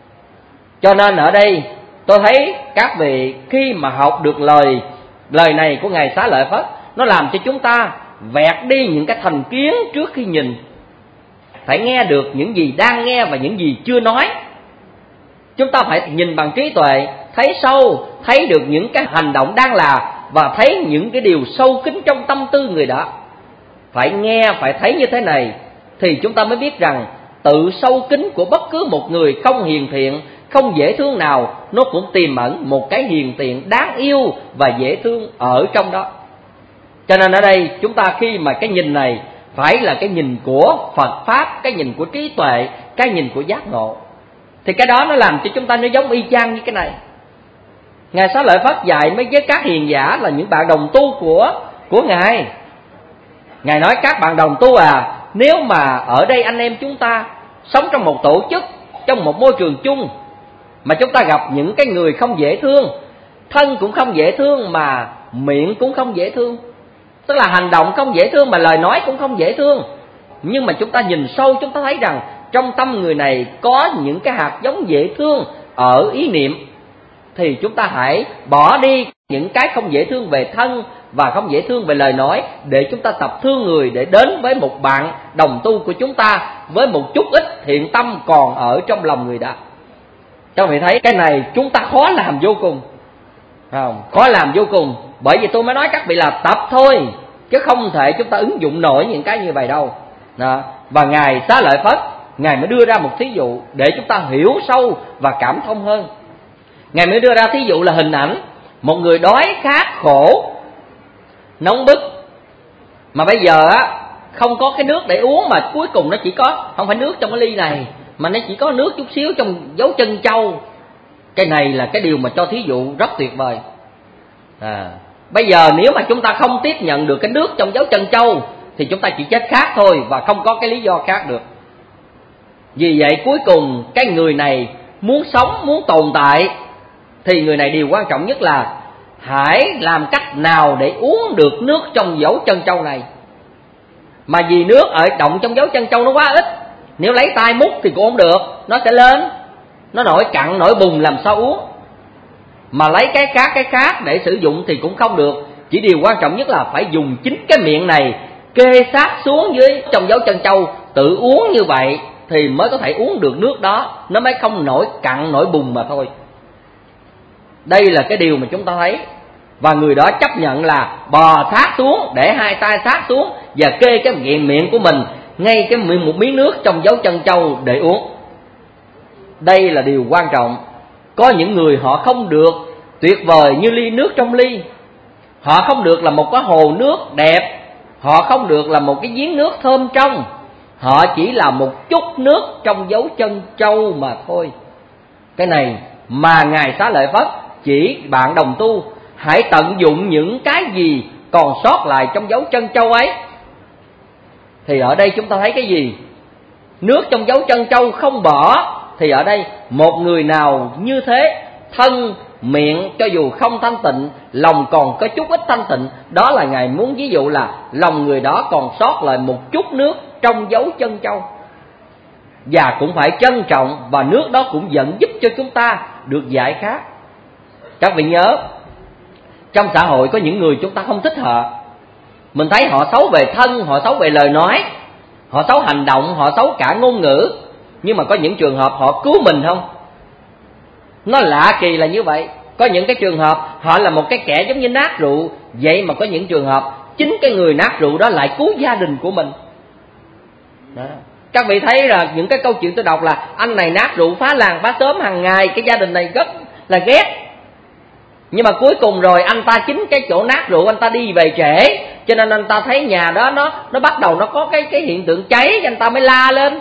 Cho nên ở đây tôi thấy các vị khi mà học được lời lời này của Ngài Xá Lợi Phất, nó làm cho chúng ta vẹt đi những cái thành kiến trước khi nhìn. Phải nghe được những gì đang nghe và những gì chưa nói. Chúng ta phải nhìn bằng trí tuệ, thấy sâu, thấy được những cái hành động đang là, và thấy những cái điều sâu kín trong tâm tư người đó. Phải nghe, phải thấy như thế này thì chúng ta mới biết rằng tự sâu kín của bất cứ một người không hiền thiện, không dễ thương nào, nó cũng tiềm ẩn một cái hiền thiện đáng yêu và dễ thương ở trong đó. Cho nên ở đây chúng ta khi mà cái nhìn này phải là cái nhìn của Phật Pháp, cái nhìn của trí tuệ, cái nhìn của giác ngộ, thì cái đó nó làm cho chúng ta nó giống y chang như cái này. Ngài Xá Lợi Phất dạy mấy với các hiền giả là những bạn đồng tu của của Ngài. Ngài nói các bạn đồng tu à, nếu mà ở đây anh em chúng ta sống trong một tổ chức, trong một môi trường chung, mà chúng ta gặp những cái người không dễ thương, thân cũng không dễ thương mà miệng cũng không dễ thương, tức là hành động không dễ thương mà lời nói cũng không dễ thương, nhưng mà chúng ta nhìn sâu chúng ta thấy rằng trong tâm người này có những cái hạt giống dễ thương ở ý niệm, thì chúng ta hãy bỏ đi những cái không dễ thương về thân và không dễ thương về lời nói, để chúng ta tập thương người, để đến với một bạn đồng tu của chúng ta với một chút ít thiện tâm còn ở trong lòng người đó. Các vị thấy cái này chúng ta khó làm vô cùng, không? Khó làm vô cùng. Bởi vì tôi mới nói các vị là tập thôi, chứ không thể chúng ta ứng dụng nổi những cái như vậy đâu. Đó. Và Ngài Xá Lợi Phất, Ngài mới đưa ra một thí dụ để chúng ta hiểu sâu và cảm thông hơn. Ngài mới đưa ra thí dụ là hình ảnh một người đói khát khổ, nóng bức, mà bây giờ á không có cái nước để uống, mà cuối cùng nó chỉ có, không phải nước trong cái ly này, mà nó chỉ có nước chút xíu trong dấu chân trâu. Cái này là cái điều mà cho thí dụ rất tuyệt vời. À, bây giờ nếu mà chúng ta không tiếp nhận được cái nước trong dấu chân trâu thì chúng ta chỉ chết khát thôi, và không có cái lý do khác được. Vì vậy cuối cùng cái người này muốn sống, muốn tồn tại, thì người này điều quan trọng nhất là hãy làm cách nào để uống được nước trong dấu chân trâu này. Mà vì nước ở động trong dấu chân trâu nó quá ít, nếu lấy tay múc thì cũng không được, nó sẽ lên, nó nổi cặn nổi bùn làm sao uống. Mà lấy cái khác cái khác để sử dụng thì cũng không được. Chỉ điều quan trọng nhất là phải dùng chính cái miệng này kê sát xuống dưới trong dấu chân trâu, tự uống như vậy thì mới có thể uống được nước đó, nó mới không nổi cặn nổi bùn mà thôi. Đây là cái điều mà chúng ta thấy. Và người đó chấp nhận là bò sát xuống, để hai tay sát xuống và kê cái miệng miệng của mình ngay cái một miếng nước trong dấu chân trâu để uống. Đây là điều quan trọng. Có những người họ không được tuyệt vời như ly nước trong ly, họ không được là một cái hồ nước đẹp, họ không được là một cái giếng nước thơm trong, họ chỉ là một chút nước trong dấu chân trâu mà thôi. Cái này mà Ngài Xá Lợi Phất chỉ bạn đồng tu hãy tận dụng những cái gì còn sót lại trong dấu chân trâu ấy. Thì ở đây chúng ta thấy cái gì? Nước trong dấu chân trâu không bỏ. Thì ở đây một người nào như thế, thân miệng cho dù không thanh tịnh, lòng còn có chút ít thanh tịnh, đó là Ngài muốn ví dụ là lòng người đó còn sót lại một chút nước trong dấu chân trâu. Và cũng phải trân trọng, và nước đó cũng vẫn giúp cho chúng ta được giải khát. Các vị nhớ, trong xã hội có những người chúng ta không thích họ. Mình thấy họ xấu về thân, họ xấu về lời nói, họ xấu hành động, họ xấu cả ngôn ngữ. Nhưng mà có những trường hợp họ cứu mình không? Nó lạ kỳ là như vậy. Có những cái trường hợp họ là một cái kẻ giống như nát rượu, vậy mà có những trường hợp chính cái người nát rượu đó lại cứu gia đình của mình đó. Các vị thấy là những cái câu chuyện tôi đọc là anh này nát rượu phá làng phá xóm hàng ngày, cái gia đình này rất là ghét. Nhưng mà cuối cùng rồi anh ta chính cái chỗ nát rượu anh ta đi về trễ, cho nên anh ta thấy nhà đó nó nó bắt đầu nó có cái cái hiện tượng cháy, anh ta mới la lên.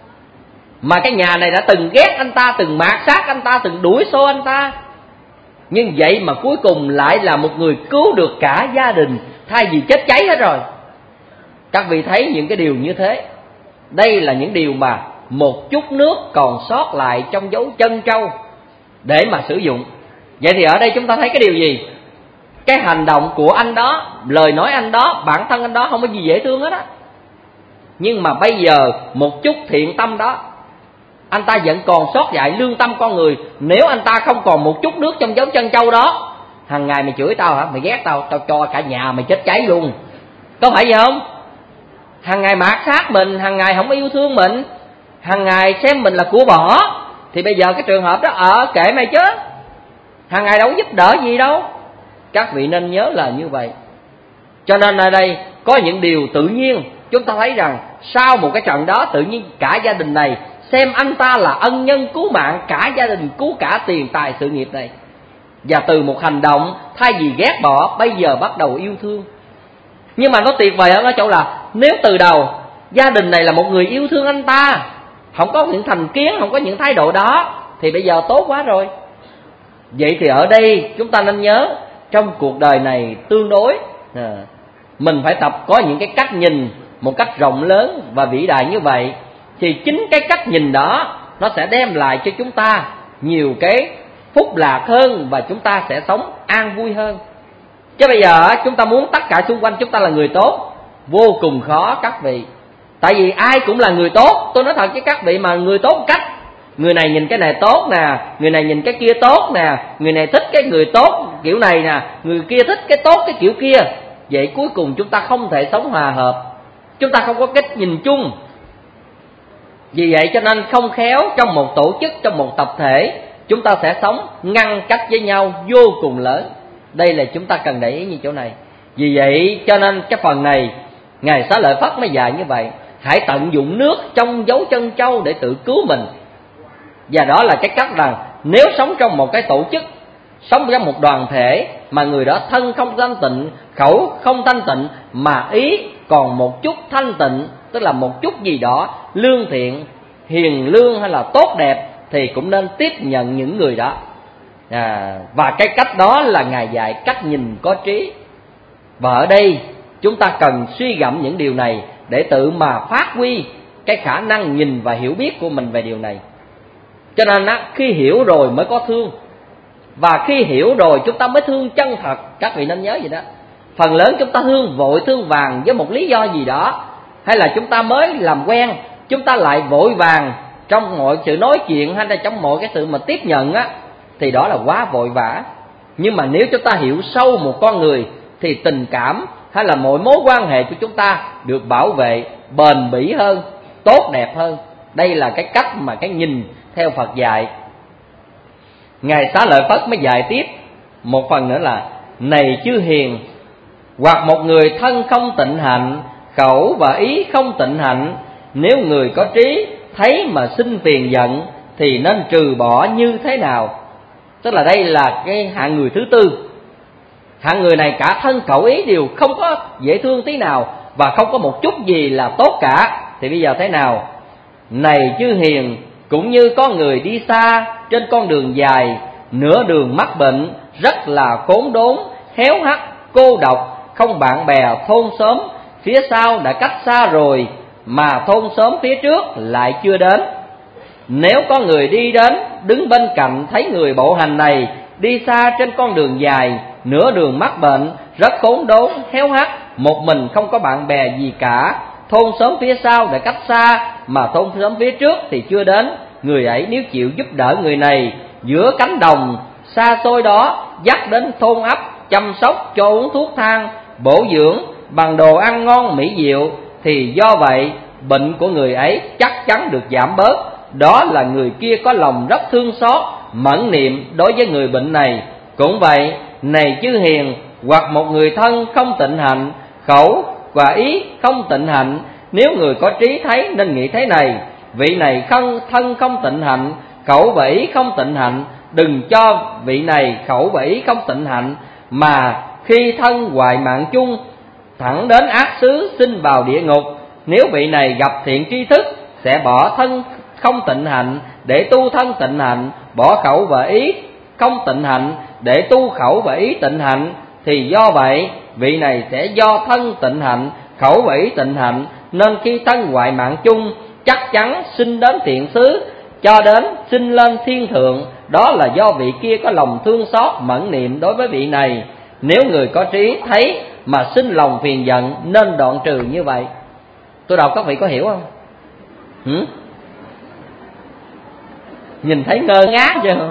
Mà cái nhà này đã từng ghét anh ta, từng mạt sát anh ta, từng đuổi xô anh ta. Nhưng vậy mà cuối cùng lại là một người cứu được cả gia đình, thay vì chết cháy hết rồi. Các vị thấy những cái điều như thế, đây là những điều mà một chút nước còn sót lại trong dấu chân trâu để mà sử dụng. Vậy thì ở đây chúng ta thấy cái điều gì? Cái hành động của anh đó, lời nói anh đó, bản thân anh đó không có gì dễ thương hết á. Nhưng mà bây giờ một chút thiện tâm đó, anh ta vẫn còn sót lại lương tâm con người. Nếu anh ta không còn một chút nước trong dấu chân trâu đó, hàng ngày mày chửi tao hả? Mày ghét tao, tao cho cả nhà mày chết cháy luôn. Có phải vậy không? Hàng ngày mạt sát mình, hàng ngày không yêu thương mình, hàng ngày xem mình là của bỏ. Thì bây giờ cái trường hợp đó ở kệ mày chứ, hàng ngày đâu có giúp đỡ gì đâu. Các vị nên nhớ là như vậy. Cho nên ở đây có những điều tự nhiên. Chúng ta thấy rằng sau một cái trận đó, tự nhiên cả gia đình này xem anh ta là ân nhân cứu mạng, cả gia đình cứu cả tiền tài sự nghiệp này. Và từ một hành động thay vì ghét bỏ, bây giờ bắt đầu yêu thương. Nhưng mà nó tuyệt vời ở chỗ là nếu từ đầu gia đình này là một người yêu thương anh ta, không có những thành kiến, không có những thái độ đó, thì bây giờ tốt quá rồi. Vậy thì ở đây chúng ta nên nhớ, trong cuộc đời này tương đối à, mình phải tập có những cái cách nhìn một cách rộng lớn và vĩ đại như vậy. Thì chính cái cách nhìn đó nó sẽ đem lại cho chúng ta nhiều cái phúc lạc hơn, và chúng ta sẽ sống an vui hơn. Chứ bây giờ chúng ta muốn tất cả xung quanh chúng ta là người tốt, vô cùng khó các vị. Tại vì ai cũng là người tốt. Tôi nói thật với các vị, mà người tốt cách, người này nhìn cái này tốt nè, người này nhìn cái kia tốt nè, người này thích cái người tốt kiểu này nè, người kia thích cái tốt cái kiểu kia. Vậy cuối cùng chúng ta không thể sống hòa hợp, chúng ta không có cách nhìn chung. Vì vậy cho nên không khéo trong một tổ chức, trong một tập thể, chúng ta sẽ sống ngăn cách với nhau vô cùng lớn. Đây là chúng ta cần để ý như chỗ này. Vì vậy cho nên cái phần này Ngài Xá Lợi Phất mới dạy như vậy. Hãy tận dụng nước trong dấu chân trâu để tự cứu mình. Và đó là cái cách rằng nếu sống trong một cái tổ chức, sống trong một đoàn thể mà người đó thân không thanh tịnh, khẩu không thanh tịnh, mà ý còn một chút thanh tịnh, tức là một chút gì đó lương thiện, hiền lương hay là tốt đẹp, thì cũng nên tiếp nhận những người đó. à, Và cái cách đó là Ngài dạy cách nhìn có trí. Và ở đây chúng ta cần suy gẫm những điều này để tự mà phát huy cái khả năng nhìn và hiểu biết của mình về điều này. Cho nên á, khi hiểu rồi mới có thương, và khi hiểu rồi chúng ta mới thương chân thật. Các vị nên nhớ vậy đó. Phần lớn chúng ta thương vội thương vàng với một lý do gì đó, hay là chúng ta mới làm quen, chúng ta lại vội vàng trong mọi sự nói chuyện hay là trong mọi cái sự mà tiếp nhận á, thì đó là quá vội vã. Nhưng mà nếu chúng ta hiểu sâu một con người, thì tình cảm hay là mọi mối quan hệ của chúng ta được bảo vệ bền bỉ hơn, tốt đẹp hơn. Đây là cái cách mà cái nhìn theo Phật dạy. Ngài Xá Lợi Phất mới dạy tiếp một phần nữa là: này chư hiền, hoặc một người thân không tịnh hạnh, khẩu và ý không tịnh hạnh, nếu người có trí thấy mà sinh phiền giận, thì nên trừ bỏ như thế nào? Tức là đây là cái hạng người thứ tư. Hạng người này cả thân khẩu ý đều không có dễ thương tí nào, và không có một chút gì là tốt cả. Thì bây giờ thế nào? Này chư hiền, cũng như có người đi xa trên con đường dài, nửa đường mắc bệnh, rất là khốn đốn, héo hắt, cô độc, không bạn bè thôn xóm, phía sau đã cách xa rồi, mà thôn xóm phía trước lại chưa đến. Nếu có người đi đến, đứng bên cạnh thấy người bộ hành này đi xa trên con đường dài, nửa đường mắc bệnh, rất khốn đốn, héo hắt, một mình không có bạn bè gì cả, thôn xóm phía sau đã cách xa, mà thôn xóm phía trước thì chưa đến, người ấy nếu chịu giúp đỡ người này giữa cánh đồng xa xôi đó, dắt đến thôn ấp, chăm sóc cho uống thuốc thang, bổ dưỡng bằng đồ ăn ngon mỹ diệu, thì do vậy bệnh của người ấy chắc chắn được giảm bớt. Đó là người kia có lòng rất thương xót, mẫn niệm đối với người bệnh này. Cũng vậy, này chư hiền, hoặc một người thân không tịnh hạnh, khẩu và ý không tịnh hạnh, nếu người có trí thấy nên nghĩ thế này: vị này không thân không tịnh hạnh, khẩu và ý không tịnh hạnh, đừng cho vị này khẩu và ý không tịnh hạnh mà khi thân hoại mạng chung, thẳng đến ác xứ sinh vào địa ngục. Nếu vị này gặp thiện tri thức, sẽ bỏ thân không tịnh hạnh để tu thân tịnh hạnh, bỏ khẩu và ý không tịnh hạnh để tu khẩu và ý tịnh hạnh, thì do vậy vị này sẽ do thân tịnh hạnh, khẩu và ý tịnh hạnh, nên khi thân hoại mạng chung chắc chắn sinh đến thiện xứ, cho đến sinh lên thiên thượng. Đó là do vị kia có lòng thương xót mẫn niệm đối với vị này. Nếu người có trí thấy mà sinh lòng phiền giận, nên đoạn trừ như vậy. Tôi đọc các vị có hiểu không? Hử? Nhìn thấy ngơ ngác chưa?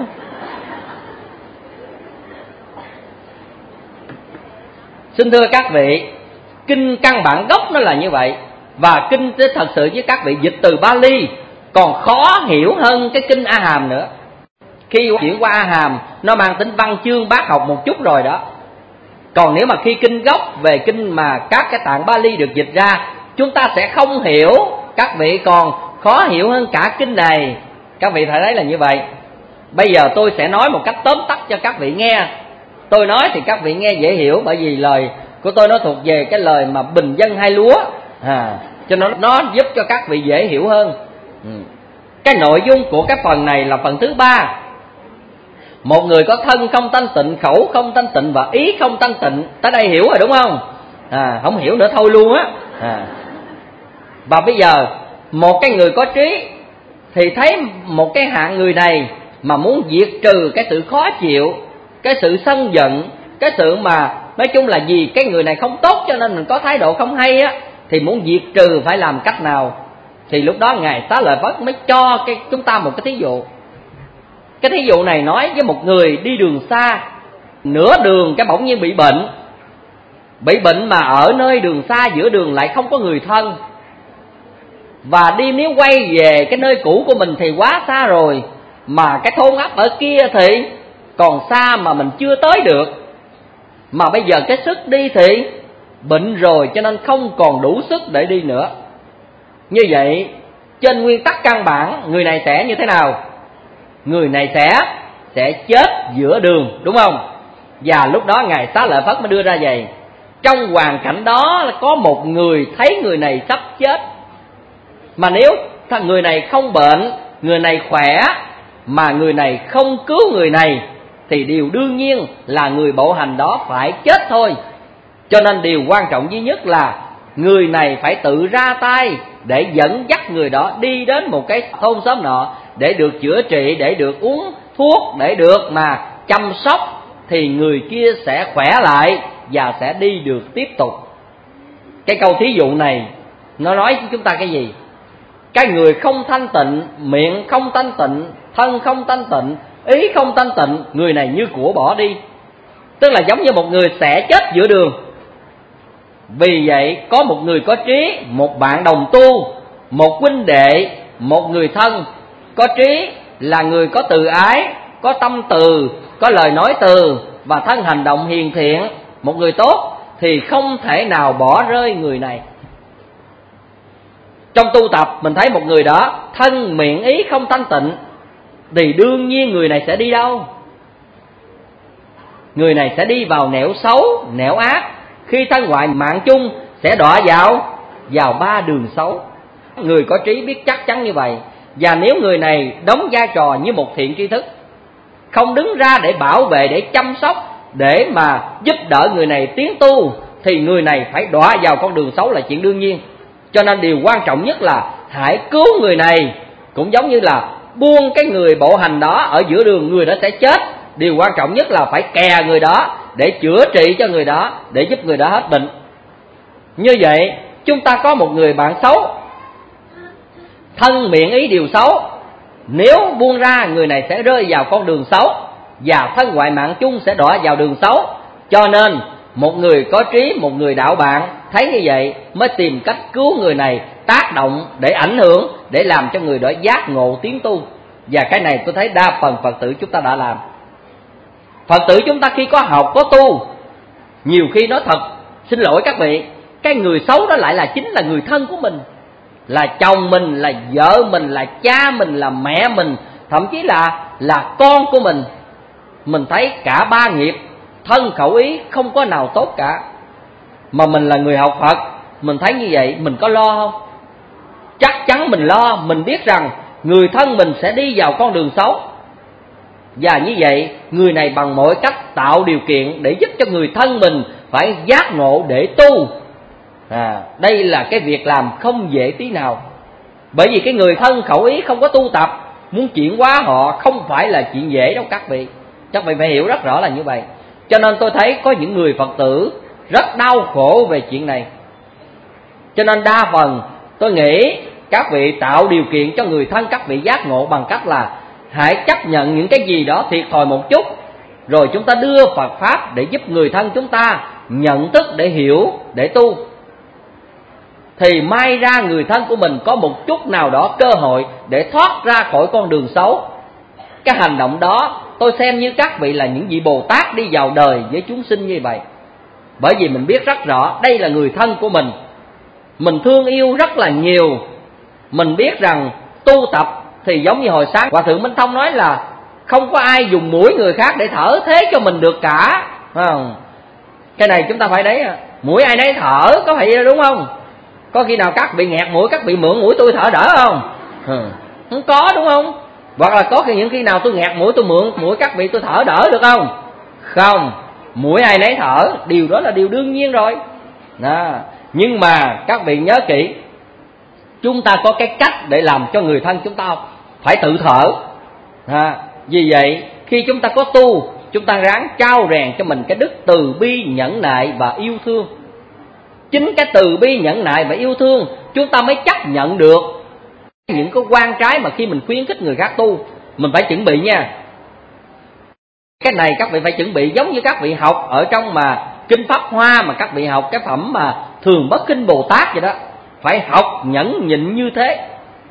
Xin thưa các vị, kinh căn bản gốc nó là như vậy. Và kinh thật sự với các vị dịch từ Bali còn khó hiểu hơn cái kinh A Hàm nữa. Khi chuyển qua A Hàm, nó mang tính văn chương bác học một chút rồi đó. Còn nếu mà khi kinh gốc về kinh mà các cái tạng Bali được dịch ra, chúng ta sẽ không hiểu. Các vị còn khó hiểu hơn cả kinh này. Các vị phải thấy là như vậy. Bây giờ tôi sẽ nói một cách tóm tắt cho các vị nghe. Tôi nói thì các vị nghe dễ hiểu, bởi vì lời của tôi nó thuộc về cái lời mà bình dân hai lúa, à, cho nó nó giúp cho các vị dễ hiểu hơn. ừ. Cái nội dung của cái phần này là phần thứ ba. Một người có thân không thanh tịnh, khẩu không thanh tịnh và ý không thanh tịnh. Tới đây hiểu rồi đúng không? À, không hiểu nữa thôi luôn á. À. Và bây giờ một cái người có trí thì thấy một cái hạng người này mà muốn diệt trừ cái sự khó chịu, cái sự sân giận, cái sự mà nói chung là gì cái người này không tốt cho nên mình có thái độ không hay á, thì muốn diệt trừ phải làm cách nào? Thì lúc đó Ngài Xá Lợi Phất mới cho cái chúng ta một cái thí dụ. Cái thí dụ này nói với một người đi đường xa, nửa đường cái bỗng nhiên bị bệnh. Bị bệnh mà ở nơi đường xa, giữa đường lại không có người thân. Và đi nếu quay về cái nơi cũ của mình thì quá xa rồi, mà cái thôn ấp ở kia thì còn xa mà mình chưa tới được. Mà bây giờ cái sức đi thì bệnh rồi, cho nên không còn đủ sức để đi nữa. Như vậy trên nguyên tắc căn bản, người này sẽ như thế nào? Người này sẽ sẽ chết giữa đường, đúng không? Và lúc đó Ngài Xá Lợi Phất mới đưa ra vậy. Trong hoàn cảnh đó là có một người thấy người này sắp chết, mà nếu người này không bệnh, người này khỏe, mà người này không cứu người này, thì điều đương nhiên là người bộ hành đó phải chết thôi. Cho nên điều quan trọng duy nhất là người này phải tự ra tay để dẫn dắt người đó đi đến một cái thôn xóm nọ, để được chữa trị, để được uống thuốc, để được mà chăm sóc, thì người kia sẽ khỏe lại và sẽ đi được tiếp tục. Cái câu thí dụ này nó nói với chúng ta cái gì? Cái người không thanh tịnh, miệng không thanh tịnh, thân không thanh tịnh, ý không thanh tịnh, người này như của bỏ đi. Tức là giống như một người sẽ chết giữa đường. Vì vậy có một người có trí, một bạn đồng tu, một huynh đệ, một người thân có trí, là người có từ ái, có tâm từ, có lời nói từ và thân hành động hiền thiện, một người tốt, thì không thể nào bỏ rơi người này. Trong tu tập mình thấy một người đó thân miệng ý không thanh tịnh, thì đương nhiên người này sẽ đi đâu? người này sẽ đi vào nẻo xấu, nẻo ác. Khi thân hoại mạng chung sẽ đọa vào vào ba đường xấu. Người có trí biết chắc chắn như vậy. Và nếu người này đóng vai trò như một thiện tri thức, không đứng ra để bảo vệ, để chăm sóc, để mà giúp đỡ người này tiến tu, thì người này phải đọa vào con đường xấu là chuyện đương nhiên. Cho nên điều quan trọng nhất là hãy cứu người này, cũng giống như là buông cái người bộ hành đó ở giữa đường, người đó sẽ chết. Điều quan trọng nhất là phải kè người đó để chữa trị cho người đó, để giúp người đó hết bệnh. Như vậy chúng ta có một người bạn xấu, thân miệng ý điều xấu, nếu buông ra người này sẽ rơi vào con đường xấu, và thân hoại mạng chung sẽ đọa vào đường xấu. Cho nên một người có trí, một người đạo bạn thấy như vậy mới tìm cách cứu người này, tác động để ảnh hưởng, để làm cho người đó giác ngộ tiến tu. Và cái này tôi thấy đa phần Phật tử chúng ta đã làm. Phật tử chúng ta khi có học, có tu, nhiều khi nói thật, xin lỗi các vị, cái người xấu đó lại là chính là người thân của mình, là chồng mình, là vợ mình, là cha mình, là mẹ mình, thậm chí là là con của mình. Mình thấy cả ba nghiệp thân khẩu ý không có nào tốt cả. Mà mình là người học Phật, mình thấy như vậy mình có lo không? Chắc chắn mình lo. Mình biết rằng người thân mình sẽ đi vào con đường xấu, và như vậy người này bằng mọi cách tạo điều kiện để giúp cho người thân mình phải giác ngộ để tu. À, đây là cái việc làm không dễ tí nào. Bởi vì cái người thân khẩu ý không có tu tập, muốn chuyển hóa họ không phải là chuyện dễ đâu các vị. Các vị phải hiểu rất rõ là như vậy. Cho nên tôi thấy có những người Phật tử rất đau khổ về chuyện này. Cho nên đa phần tôi nghĩ các vị tạo điều kiện cho người thân các vị giác ngộ bằng cách là hãy chấp nhận những cái gì đó thiệt thòi một chút, rồi chúng ta đưa Phật Pháp để giúp người thân chúng ta nhận thức, để hiểu, để tu. Thì may ra người thân của mình có một chút nào đó cơ hội để thoát ra khỏi con đường xấu. Cái hành động đó tôi xem như các vị là những vị Bồ Tát đi vào đời với chúng sinh như vậy. Bởi vì mình biết rất rõ đây là người thân của mình, mình thương yêu rất là nhiều. Mình biết rằng tu tập thì giống như hồi sáng Hòa Thượng Minh Thông nói là không có ai dùng mũi người khác để thở thế cho mình được cả. Không? Cái này chúng ta phải đấy, mũi ai nấy thở, có vậy đúng không? Có khi nào các vị nghẹt mũi, các vị mượn mũi tôi thở đỡ không? Không có đúng không? Hoặc là có những khi nào tôi nghẹt mũi, tôi mượn mũi các vị tôi thở đỡ được không? Không, mũi ai nấy thở, điều đó là điều đương nhiên rồi. Đó. Nhưng mà các vị nhớ kỹ, chúng ta có cái cách để làm cho người thân chúng ta phải tự thở. À, vì vậy khi chúng ta có tu, chúng ta ráng trao rèn cho mình cái đức từ bi, nhẫn nại và yêu thương. Chính cái từ bi, nhẫn nại và yêu thương chúng ta mới chấp nhận được những cái quan trái mà khi mình khuyến khích người khác tu. Mình phải chuẩn bị nha. Cái này các vị phải chuẩn bị, giống như các vị học ở trong mà Kinh Pháp Hoa, mà các vị học cái phẩm mà Thường Bất Kinh Bồ Tát vậy đó. Phải học nhẫn nhịn như thế.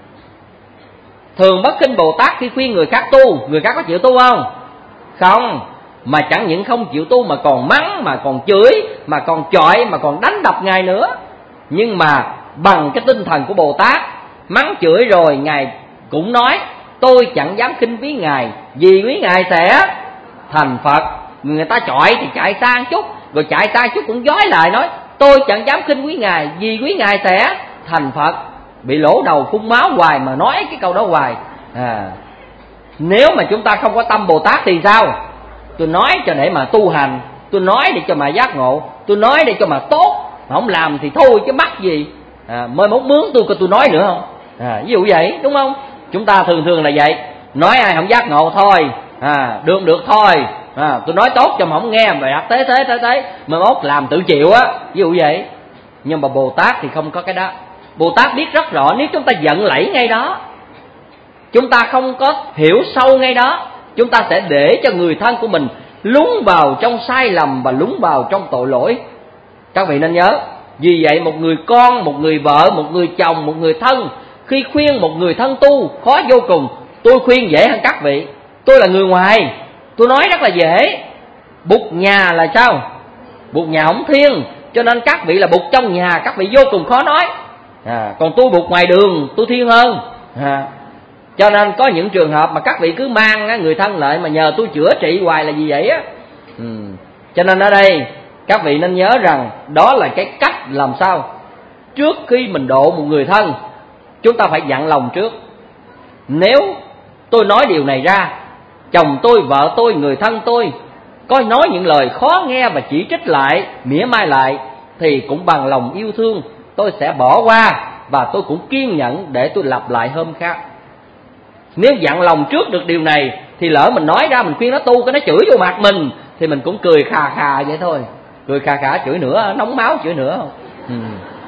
Thường Bất Kinh Bồ Tát khi khuyên người khác tu, người khác có chịu tu không? Không. Mà chẳng những không chịu tu mà còn mắng, mà còn chửi, mà còn chọi, mà còn đánh đập Ngài nữa. Nhưng mà bằng cái tinh thần của Bồ Tát, mắng chửi rồi Ngài cũng nói tôi chẳng dám khinh quý Ngài, vì quý Ngài sẽ thành Phật. Người ta chọi thì chạy sang chút, rồi chạy sang chút cũng dối lại nói tôi chẳng dám khinh quý Ngài, vì quý Ngài sẽ thành Phật. Bị lỗ đầu phun máu hoài mà nói cái câu đó hoài. À, nếu mà chúng ta không có tâm Bồ Tát thì sao? Tôi nói cho để mà tu hành, tôi nói để cho mà giác ngộ, tôi nói để cho mà tốt, mà không làm thì thôi chứ mắc gì. À, mới mốt mướn tôi coi tôi nói nữa không? À, ví dụ vậy đúng không? Chúng ta thường thường là vậy, nói ai không giác ngộ thôi, à, được được thôi, à, tôi nói tốt cho mà không nghe, mà đặt thế thế thế thế, mới mốt làm tự chịu á, ví dụ vậy. Nhưng mà Bồ Tát thì không có cái đó. Bồ Tát biết rất rõ nếu chúng ta giận lẫy ngay đó, chúng ta không có hiểu sâu ngay đó, chúng ta sẽ để cho người thân của mình lún vào trong sai lầm và lún vào trong tội lỗi. Các vị nên nhớ, vì vậy một người con, một người vợ, một người chồng, một người thân, khi khuyên một người thân tu khó vô cùng. Tôi khuyên dễ hơn các vị, tôi là người ngoài, tôi nói rất là dễ. Bụt nhà là sao? Bụt nhà không thiên, cho nên các vị là bụt trong nhà, các vị vô cùng khó nói. À, còn tôi bụt ngoài đường, tôi thiên hơn. À, cho nên có những trường hợp mà các vị cứ mang người thân lại mà nhờ tôi chữa trị hoài là gì vậy á? Ừ. Cho nên ở đây các vị nên nhớ rằng đó là cái cách làm sao trước khi mình độ một người thân, chúng ta phải dặn lòng trước. Nếu tôi nói điều này ra, chồng tôi, vợ tôi, người thân tôi có nói những lời khó nghe và chỉ trích lại, mỉa mai lại, thì cũng bằng lòng yêu thương tôi sẽ bỏ qua, và tôi cũng kiên nhẫn để tôi lặp lại hôm khác. Nếu dặn lòng trước được điều này thì lỡ mình nói ra, mình khuyên nó tu, cái nó chửi vô mặt mình thì mình cũng cười khà khà vậy thôi. Cười khà khà chửi nữa, nóng máu chửi nữa không? Ừ.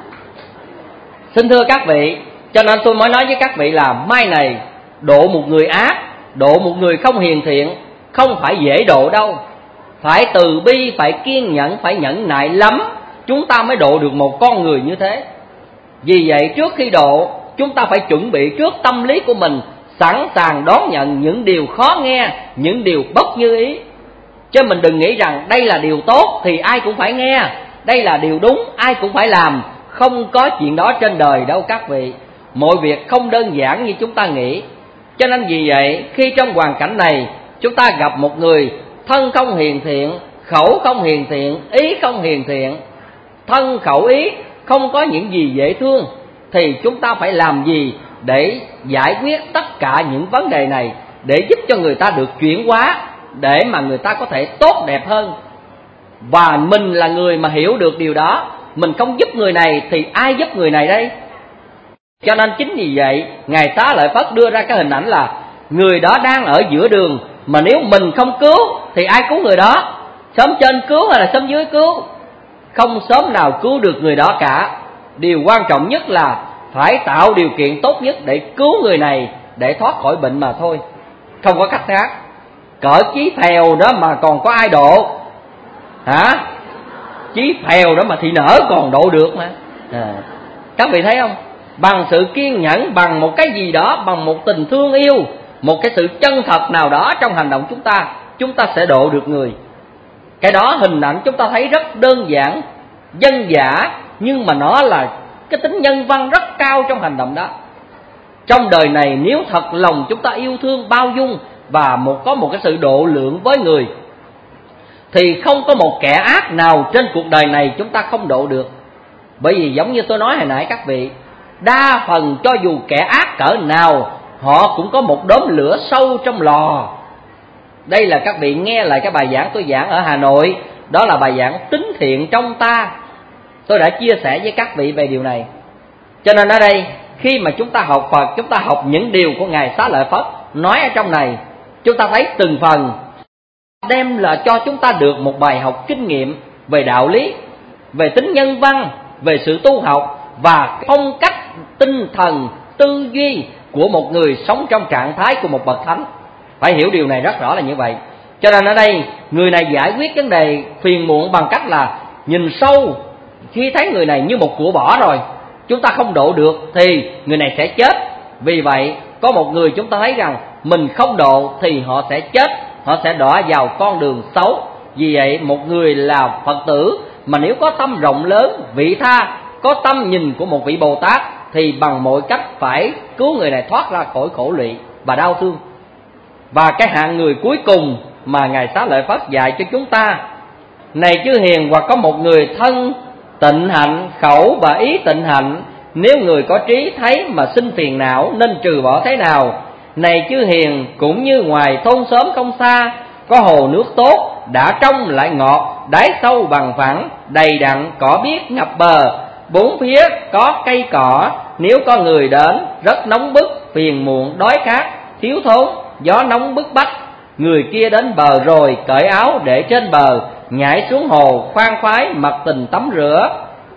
Xin thưa các vị, cho nên tôi mới nói với các vị là mai này độ một người ác, độ một người không hiền thiện không phải dễ độ đâu. Phải từ bi, phải kiên nhẫn, phải nhẫn nại lắm, chúng ta mới độ được một con người như thế. Vì vậy trước khi độ, chúng ta phải chuẩn bị trước tâm lý của mình, sẵn sàng đón nhận những điều khó nghe, những điều bất như ý. Chứ mình đừng nghĩ rằng đây là điều tốt thì ai cũng phải nghe, đây là điều đúng ai cũng phải làm. Không có chuyện đó trên đời đâu các vị. Mọi việc không đơn giản như chúng ta nghĩ. Cho nên vì vậy khi trong hoàn cảnh này chúng ta gặp một người thân không hiền thiện, khẩu không hiền thiện, ý không hiền thiện, thân khẩu ý không có những gì dễ thương, thì chúng ta phải làm gì để giải quyết tất cả những vấn đề này, để giúp cho người ta được chuyển hóa, để mà người ta có thể tốt đẹp hơn. Và mình là người mà hiểu được điều đó, mình không giúp người này thì ai giúp người này đây? Cho nên chính vì vậy Ngài Xá Lợi Phất đưa ra cái hình ảnh là người đó đang ở giữa đường, mà nếu mình không cứu thì ai cứu người đó? Xóm trên cứu hay là xóm dưới cứu? Không xóm nào cứu được người đó cả. Điều quan trọng nhất là phải tạo điều kiện tốt nhất để cứu người này, để thoát khỏi bệnh mà thôi, không có cách khác. Cỡ Chí Phèo đó mà còn có ai độ hả? Chí Phèo đó mà thị nở còn độ được mà. À, các vị thấy không? Bằng sự kiên nhẫn, bằng một cái gì đó, bằng một tình thương yêu, một cái sự chân thật nào đó trong hành động chúng ta, chúng ta sẽ độ được người. Cái đó hình ảnh chúng ta thấy rất đơn giản, dân dã, nhưng mà nó là cái tính nhân văn rất cao trong hành động đó. Trong đời này nếu thật lòng chúng ta yêu thương, bao dung và một có một cái sự độ lượng với người, thì không có một kẻ ác nào trên cuộc đời này chúng ta không độ được. Bởi vì giống như tôi nói hồi nãy các vị, đa phần cho dù kẻ ác cỡ nào, họ cũng có một đốm lửa sâu trong lò. Đây là các vị nghe lại cái bài giảng tôi giảng ở Hà Nội, đó là bài giảng Tính Thiện Trong Ta. Tôi đã chia sẻ với các vị về điều này. Cho nên ở đây khi mà chúng ta học Phật, chúng ta học những điều của Ngài Xá Lợi Phất nói ở trong này, chúng ta thấy từng phần đem là cho chúng ta được một bài học kinh nghiệm về đạo lý, về tính nhân văn, về sự tu học và phong cách tinh thần tư duy của một người sống trong trạng thái của một bậc thánh. Phải hiểu điều này rất rõ là như vậy. Cho nên ở đây người này giải quyết vấn đề phiền muộn bằng cách là nhìn sâu. Khi thấy người này như một của bỏ rồi, chúng ta không độ được thì người này sẽ chết. Vì vậy có một người chúng ta thấy rằng mình không độ thì họ sẽ chết, họ sẽ đọa vào con đường xấu. Vì vậy một người là Phật tử mà nếu có tâm rộng lớn, vị tha, có tâm nhìn của một vị Bồ Tát, thì bằng mọi cách phải cứu người này thoát ra khỏi khổ lụy và đau thương. Và cái hạng người cuối cùng mà Ngài Xá Lợi Phất dạy cho chúng ta: này chư hiền, hoặc có một người thân tịnh hạnh, khẩu và ý tịnh hạnh, nếu người có trí thấy mà sinh phiền não, nên trừ bỏ thế nào? Này chư hiền, cũng như ngoài thôn xóm không xa, có hồ nước tốt, đã trong lại ngọt, đáy sâu bằng phẳng, đầy đặn cỏ biếc ngập bờ, bốn phía có cây cỏ. Nếu có người đến rất nóng bức, phiền muộn, đói khát, thiếu thốn, gió nóng bức bách, người kia đến bờ rồi cởi áo để trên bờ, nhảy xuống hồ khoan khoái mặc tình tắm rửa,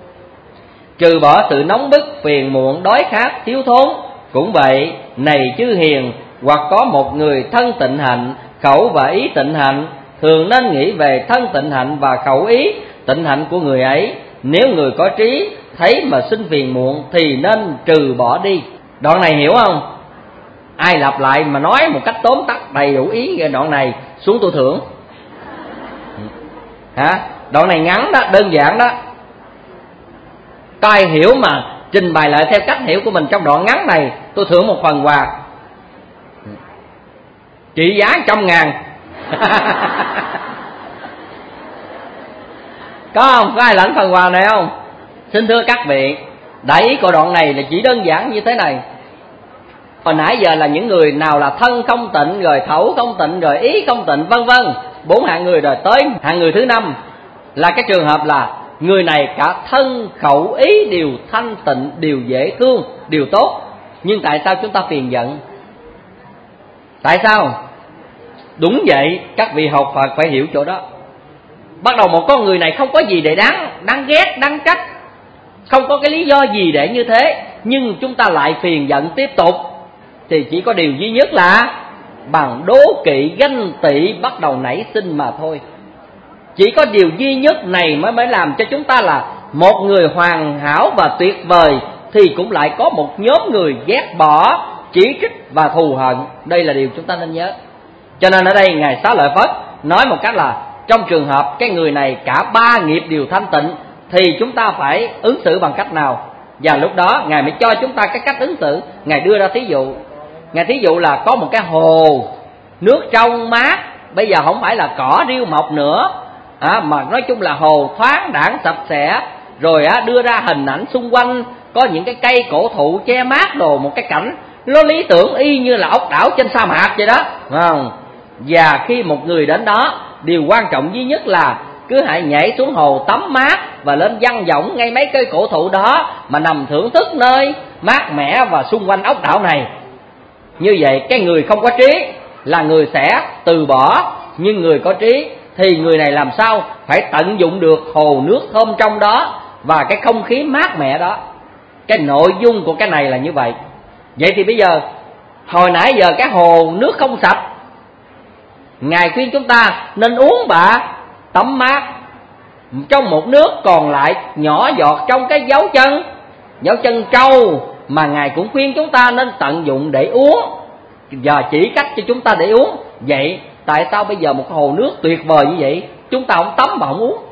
trừ bỏ sự nóng bức, phiền muộn, đói khát, thiếu thốn. Cũng vậy, này chư hiền, hoặc có một người thân tịnh hạnh, khẩu và ý tịnh hạnh, thường nên nghĩ về thân tịnh hạnh và khẩu ý tịnh hạnh của người ấy. Nếu người có trí thấy mà sinh phiền muộn thì nên trừ bỏ đi. Đoạn này hiểu không? Ai lặp lại mà nói một cách tóm tắt đầy đủ ý cái đoạn này xuống tôi thưởng. Hả? Đoạn này ngắn đó, đơn giản đó. Có ai hiểu mà trình bày lại theo cách hiểu của mình trong đoạn ngắn này, tôi thưởng một phần quà trị giá trăm ngàn. Có không? Có ai lãnh phần quà này không? Xin thưa các vị, đại ý của đoạn này là chỉ đơn giản như thế này. Hồi nãy giờ là những người nào là thân không tịnh, rồi khẩu không tịnh, rồi ý không tịnh, vân vân, bốn hạng người, rồi tới hạng người thứ năm là cái trường hợp là người này cả thân khẩu ý đều thanh tịnh, đều dễ thương, đều tốt. Nhưng tại sao chúng ta phiền giận? Tại sao? Đúng vậy, các vị học Phật phải hiểu chỗ đó. Bắt đầu một con người này không có gì để đáng đáng ghét, đáng trách, không có cái lý do gì để như thế, nhưng chúng ta lại phiền giận tiếp tục, thì chỉ có điều duy nhất là bằng đố kỵ, ganh tị bắt đầu nảy sinh mà thôi. Chỉ có điều duy nhất này mới mới làm cho chúng ta là một người hoàn hảo và tuyệt vời, thì cũng lại có một nhóm người ghét bỏ, chỉ trích và thù hận. Đây là điều chúng ta nên nhớ. Cho nên ở đây Ngài Xá Lợi Phất nói một cách là trong trường hợp cái người này cả ba nghiệp đều thanh tịnh, thì chúng ta phải ứng xử bằng cách nào? Và lúc đó Ngài mới cho chúng ta cái cách ứng xử. Ngài đưa ra thí dụ. Ngài thí dụ là có một cái hồ nước trong mát, bây giờ không phải là cỏ riêu mọc nữa, à, mà nói chung là hồ thoáng đãng sạch sẽ. Rồi á, đưa ra hình ảnh xung quanh có những cái cây cổ thụ che mát đồ, một cái cảnh nó lý tưởng y như là ốc đảo trên sa mạc vậy đó, không? Và khi một người đến đó, điều quan trọng duy nhất là cứ hãy nhảy xuống hồ tắm mát và lên văng vỏng ngay mấy cây cổ thụ đó mà nằm thưởng thức nơi mát mẻ và xung quanh ốc đảo này. Như vậy cái người không có trí là người sẽ từ bỏ, nhưng người có trí thì người này làm sao phải tận dụng được hồ nước thơm trong đó và cái không khí mát mẻ đó. Cái nội dung của cái này là như vậy. Vậy thì bây giờ hồi nãy giờ cái hồ nước không sạch, Ngài khuyên chúng ta nên uống bạ, tắm mát trong một nước còn lại nhỏ giọt trong cái dấu chân, dấu chân trâu, mà Ngài cũng khuyên chúng ta nên tận dụng để uống và chỉ cách cho chúng ta để uống. Vậy tại sao bây giờ một cái hồ nước tuyệt vời như vậy chúng ta không tắm mà không uống?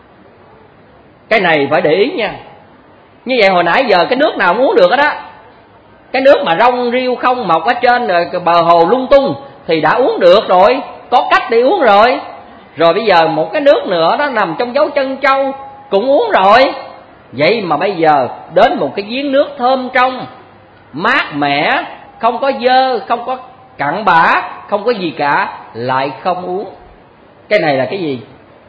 Cái này phải để ý nha. Như vậy hồi nãy giờ cái nước nào không uống được hết á, cái nước mà rong riêu không mọc ở trên rồi bờ hồ lung tung thì đã uống được rồi, có cách để uống rồi. Rồi bây giờ một cái nước nữa nó nằm trong dấu chân trâu cũng uống rồi. Vậy mà bây giờ đến một cái giếng nước thơm trong, mát mẻ, không có dơ, không có cặn bã, không có gì cả, lại không uống. Cái này là cái gì?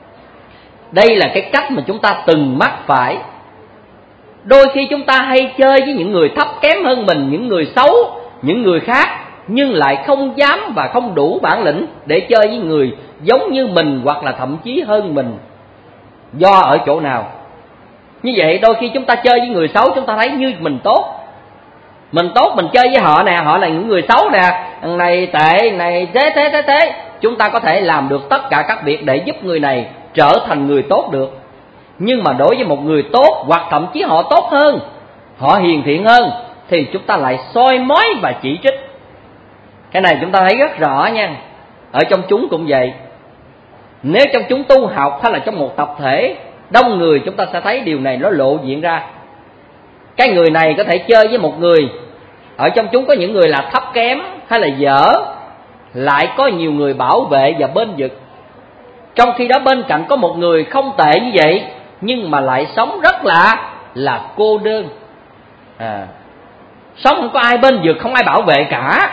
Đây là cái cách mà chúng ta từng mắc phải. Đôi khi chúng ta hay chơi với những người thấp kém hơn mình, những người xấu, những người khác, nhưng lại không dám và không đủ bản lĩnh để chơi với người giống như mình hoặc là thậm chí hơn mình. Do ở chỗ nào? Như vậy đôi khi chúng ta chơi với người xấu, chúng ta thấy như mình tốt, mình tốt, mình chơi với họ nè, họ là những người xấu nè, này tệ, này thế thế thế thế. Chúng ta có thể làm được tất cả các việc để giúp người này trở thành người tốt được. Nhưng mà đối với một người tốt, hoặc thậm chí họ tốt hơn, họ hiền thiện hơn, thì chúng ta lại soi mói và chỉ trích. Cái này chúng ta thấy rất rõ nha. Ở trong chúng cũng vậy. Nếu trong chúng tu học hay là trong một tập thể đông người, chúng ta sẽ thấy điều này nó lộ diện ra. Cái người này có thể chơi với một người, ở trong chúng có những người là thấp kém hay là dở, lại có nhiều người bảo vệ và bên vực. Trong khi đó bên cạnh có một người không tệ như vậy, nhưng mà lại sống rất là là cô đơn, à, sống không có ai bên vực, không ai bảo vệ cả.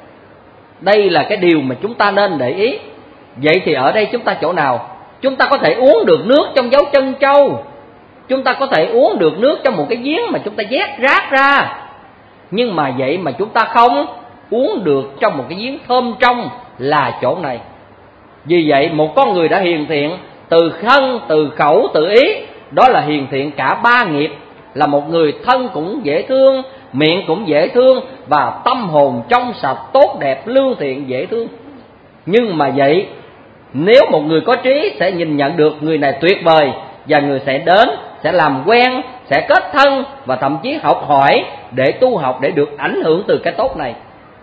Đây là cái điều mà chúng ta nên để ý. Vậy thì ở đây chúng ta chỗ nào? Chúng ta có thể uống được nước trong dấu chân trâu, chúng ta có thể uống được nước trong một cái giếng mà chúng ta vét rác ra, nhưng mà vậy mà chúng ta không uống được trong một cái giếng thơm trong là chỗ này. Vì vậy một con người đã hiền thiện từ thân, từ khẩu, từ ý, đó là hiền thiện cả ba nghiệp, là một người thân cũng dễ thương, miệng cũng dễ thương, và tâm hồn trong sạch, tốt đẹp, lương thiện, dễ thương. Nhưng mà vậy nếu một người có trí sẽ nhìn nhận được người này tuyệt vời, và người sẽ đến, sẽ làm quen, sẽ kết thân, và thậm chí học hỏi để tu học, để được ảnh hưởng từ cái tốt này.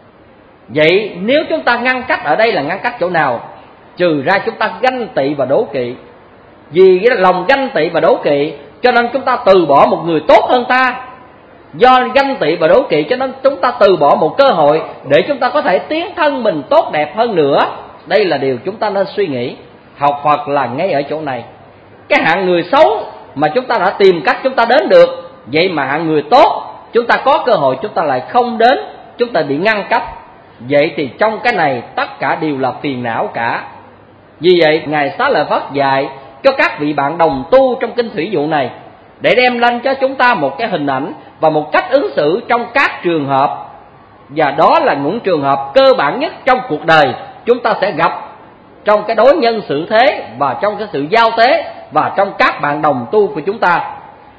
Vậy nếu chúng ta ngăn cách ở đây là ngăn cách chỗ nào? Trừ ra chúng ta ganh tị và đố kỵ. Vì cái lòng ganh tị và đố kỵ cho nên chúng ta từ bỏ một người tốt hơn ta. Do ganh tị và đố kỵ cho nên chúng ta từ bỏ một cơ hội để chúng ta có thể tiến thân mình tốt đẹp hơn nữa. Đây là điều chúng ta nên suy nghĩ. Học Phật là ngay ở chỗ này. cái hạng người xấu mà chúng ta đã tìm cách chúng ta đến được, vậy mà hạng người tốt chúng ta có cơ hội chúng ta lại không đến, chúng ta bị ngăn cách. Vậy thì trong cái này tất cả đều là phiền não cả. Vì vậy Ngài Xá Lợi Phất dạy cho các vị bạn đồng tu trong kinh thủy dụ này để đem lên cho chúng ta một cái hình ảnh và một cách ứng xử trong các trường hợp. Và đó là những trường hợp cơ bản nhất trong cuộc đời chúng ta sẽ gặp trong cái đối nhân xử thế và trong cái sự giao tế và trong các bạn đồng tu của chúng ta.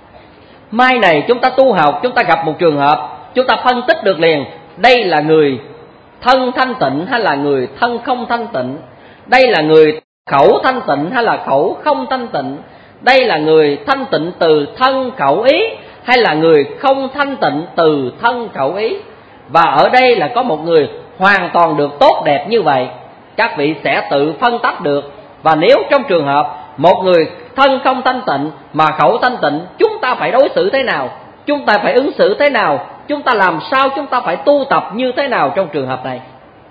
Mai này chúng ta tu học, chúng ta gặp một trường hợp, chúng ta phân tích được liền đây là người thân thanh tịnh hay là người thân không thanh tịnh, đây là người khẩu thanh tịnh hay là khẩu không thanh tịnh, đây là người thanh tịnh từ thân khẩu ý hay là người không thanh tịnh từ thân khẩu ý. Và ở đây là có một người hoàn toàn được tốt đẹp như vậy, các vị sẽ tự phân tách được. Và nếu trong trường hợp một người thân không thanh tịnh mà khẩu thanh tịnh, chúng ta phải đối xử thế nào, chúng ta phải ứng xử thế nào, chúng ta làm sao, chúng ta phải tu tập như thế nào trong trường hợp này.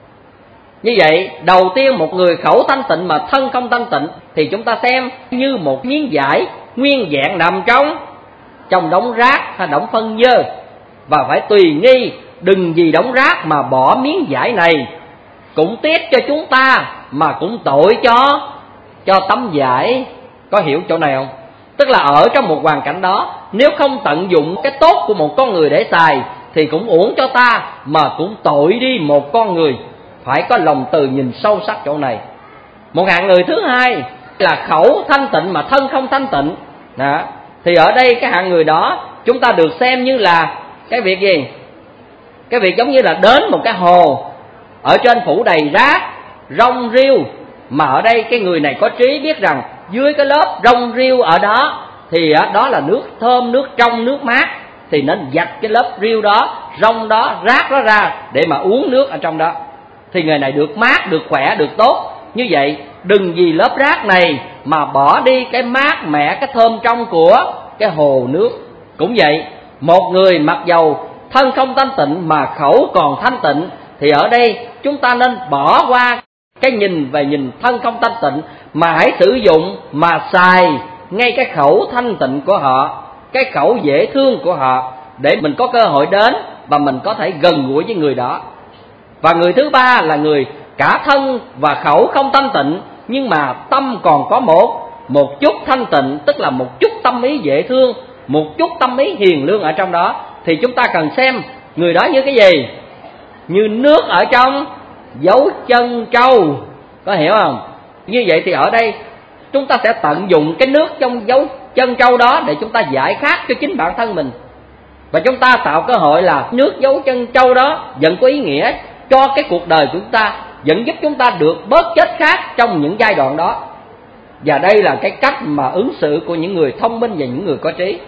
Như vậy đầu tiên một người khẩu thanh tịnh mà thân không thanh tịnh thì chúng ta xem như một miếng vải nguyên vẹn nằm trong trong đống rác hay đống phân dơ, và phải tùy nghi đừng vì đống rác mà bỏ miếng vải này, cũng tiếc cho chúng ta mà cũng tội cho cho tấm vải. Có hiểu chỗ này không? Tức là ở trong một hoàn cảnh đó, nếu không tận dụng cái tốt của một con người để xài thì cũng uổng cho ta, mà cũng tội đi một con người. Phải có lòng từ nhìn sâu sắc chỗ này. Một hạng người thứ hai là khẩu thanh tịnh mà thân không thanh tịnh đó. Thì ở đây cái hạng người đó chúng ta được xem như là cái việc gì? Cái việc giống như là đến một cái hồ, ở trên phủ đầy rác, rong rêu, mà ở đây cái người này có trí biết rằng dưới cái lớp rong rêu ở đó thì đó là nước thơm, nước trong, nước mát, thì nên giặt cái lớp rêu đó, rong đó, rác đó ra để mà uống nước ở trong đó, thì người này được mát, được khỏe, được tốt. Như vậy đừng vì lớp rác này mà bỏ đi cái mát mẻ, cái thơm trong của cái hồ nước. Cũng vậy, một người mặc dầu thân không thanh tịnh mà khẩu còn thanh tịnh, thì ở đây chúng ta nên bỏ qua cái nhìn về nhìn thân không thanh tịnh, mà hãy sử dụng mà xài ngay cái khẩu thanh tịnh của họ, cái khẩu dễ thương của họ, để mình có cơ hội đến và mình có thể gần gũi với người đó. Và người thứ ba là người cả thân và khẩu không thanh tịnh, nhưng mà tâm còn có một một chút thanh tịnh, tức là một chút tâm ý dễ thương, một chút tâm ý hiền lương ở trong đó. Thì chúng ta cần xem người đó như cái gì? Như nước ở trong dấu chân trâu. Có hiểu không? Như vậy thì ở đây chúng ta sẽ tận dụng cái nước trong dấu chân trâu đó để chúng ta giải khát cho chính bản thân mình. Và chúng ta tạo cơ hội là nước dấu chân trâu đó vẫn có ý nghĩa cho cái cuộc đời của chúng ta, vẫn giúp chúng ta được bớt chết khát trong những giai đoạn đó. Và đây là cái cách mà ứng xử của những người thông minh và những người có trí.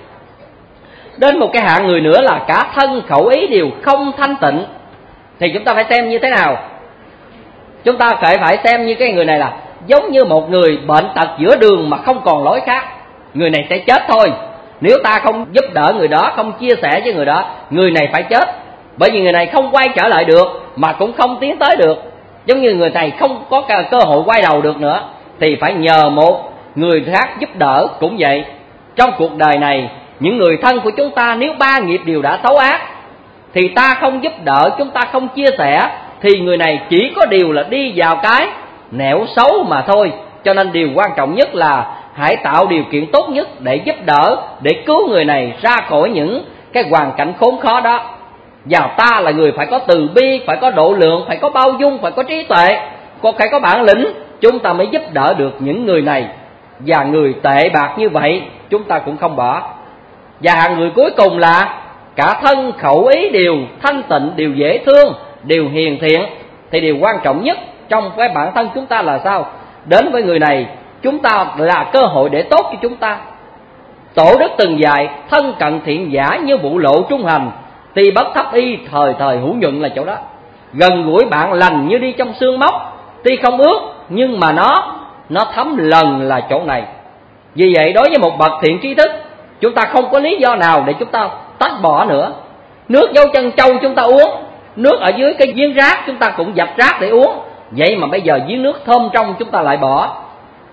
Đến một cái hạng người nữa là cả thân khẩu ý đều không thanh tịnh, thì chúng ta phải xem như thế nào? Chúng ta phải phải xem như cái người này là giống như một người bệnh tật giữa đường mà không còn lối khác. Người này sẽ chết thôi. Nếu ta không giúp đỡ người đó, không chia sẻ với người đó, người này phải chết. Bởi vì người này không quay trở lại được, mà cũng không tiến tới được. Giống như người này không có cơ hội quay đầu được nữa, thì phải nhờ một người khác giúp đỡ. Cũng vậy, trong cuộc đời này, những người thân của chúng ta nếu ba nghiệp đều đã xấu ác, thì ta không giúp đỡ, chúng ta không chia sẻ, thì người này chỉ có điều là đi vào cái nẻo xấu mà thôi. Cho nên điều quan trọng nhất là hãy tạo điều kiện tốt nhất để giúp đỡ, để cứu người này ra khỏi những cái hoàn cảnh khốn khó đó. Và ta là người phải có từ bi, phải có độ lượng, phải có bao dung, phải có trí tuệ, phải có bản lĩnh, chúng ta mới giúp đỡ được những người này. Và người tệ bạc như vậy chúng ta cũng không bỏ. Và hạng người cuối cùng là cả thân khẩu ý đều thanh tịnh, đều dễ thương, đều hiền thiện. Thì điều quan trọng nhất trong cái bản thân chúng ta là sao? Đến với người này, chúng ta là cơ hội để tốt cho chúng ta. Tổ đức từng dạy thân cận thiện giả như vụ lộ trung hành, tuy bất thấp y thời thời hữu nhuận là chỗ đó. Gần gũi bạn lành như đi trong xương móc, tuy không ướt nhưng mà nó nó thấm lần là chỗ này. Vì vậy đối với một bậc thiện trí thức, chúng ta không có lý do nào để chúng ta tách bỏ nữa. Nước dấu chân trâu chúng ta uống, nước ở dưới cái giếng rác chúng ta cũng dập rác để uống. Vậy mà bây giờ giếng nước thơm trong chúng ta lại bỏ.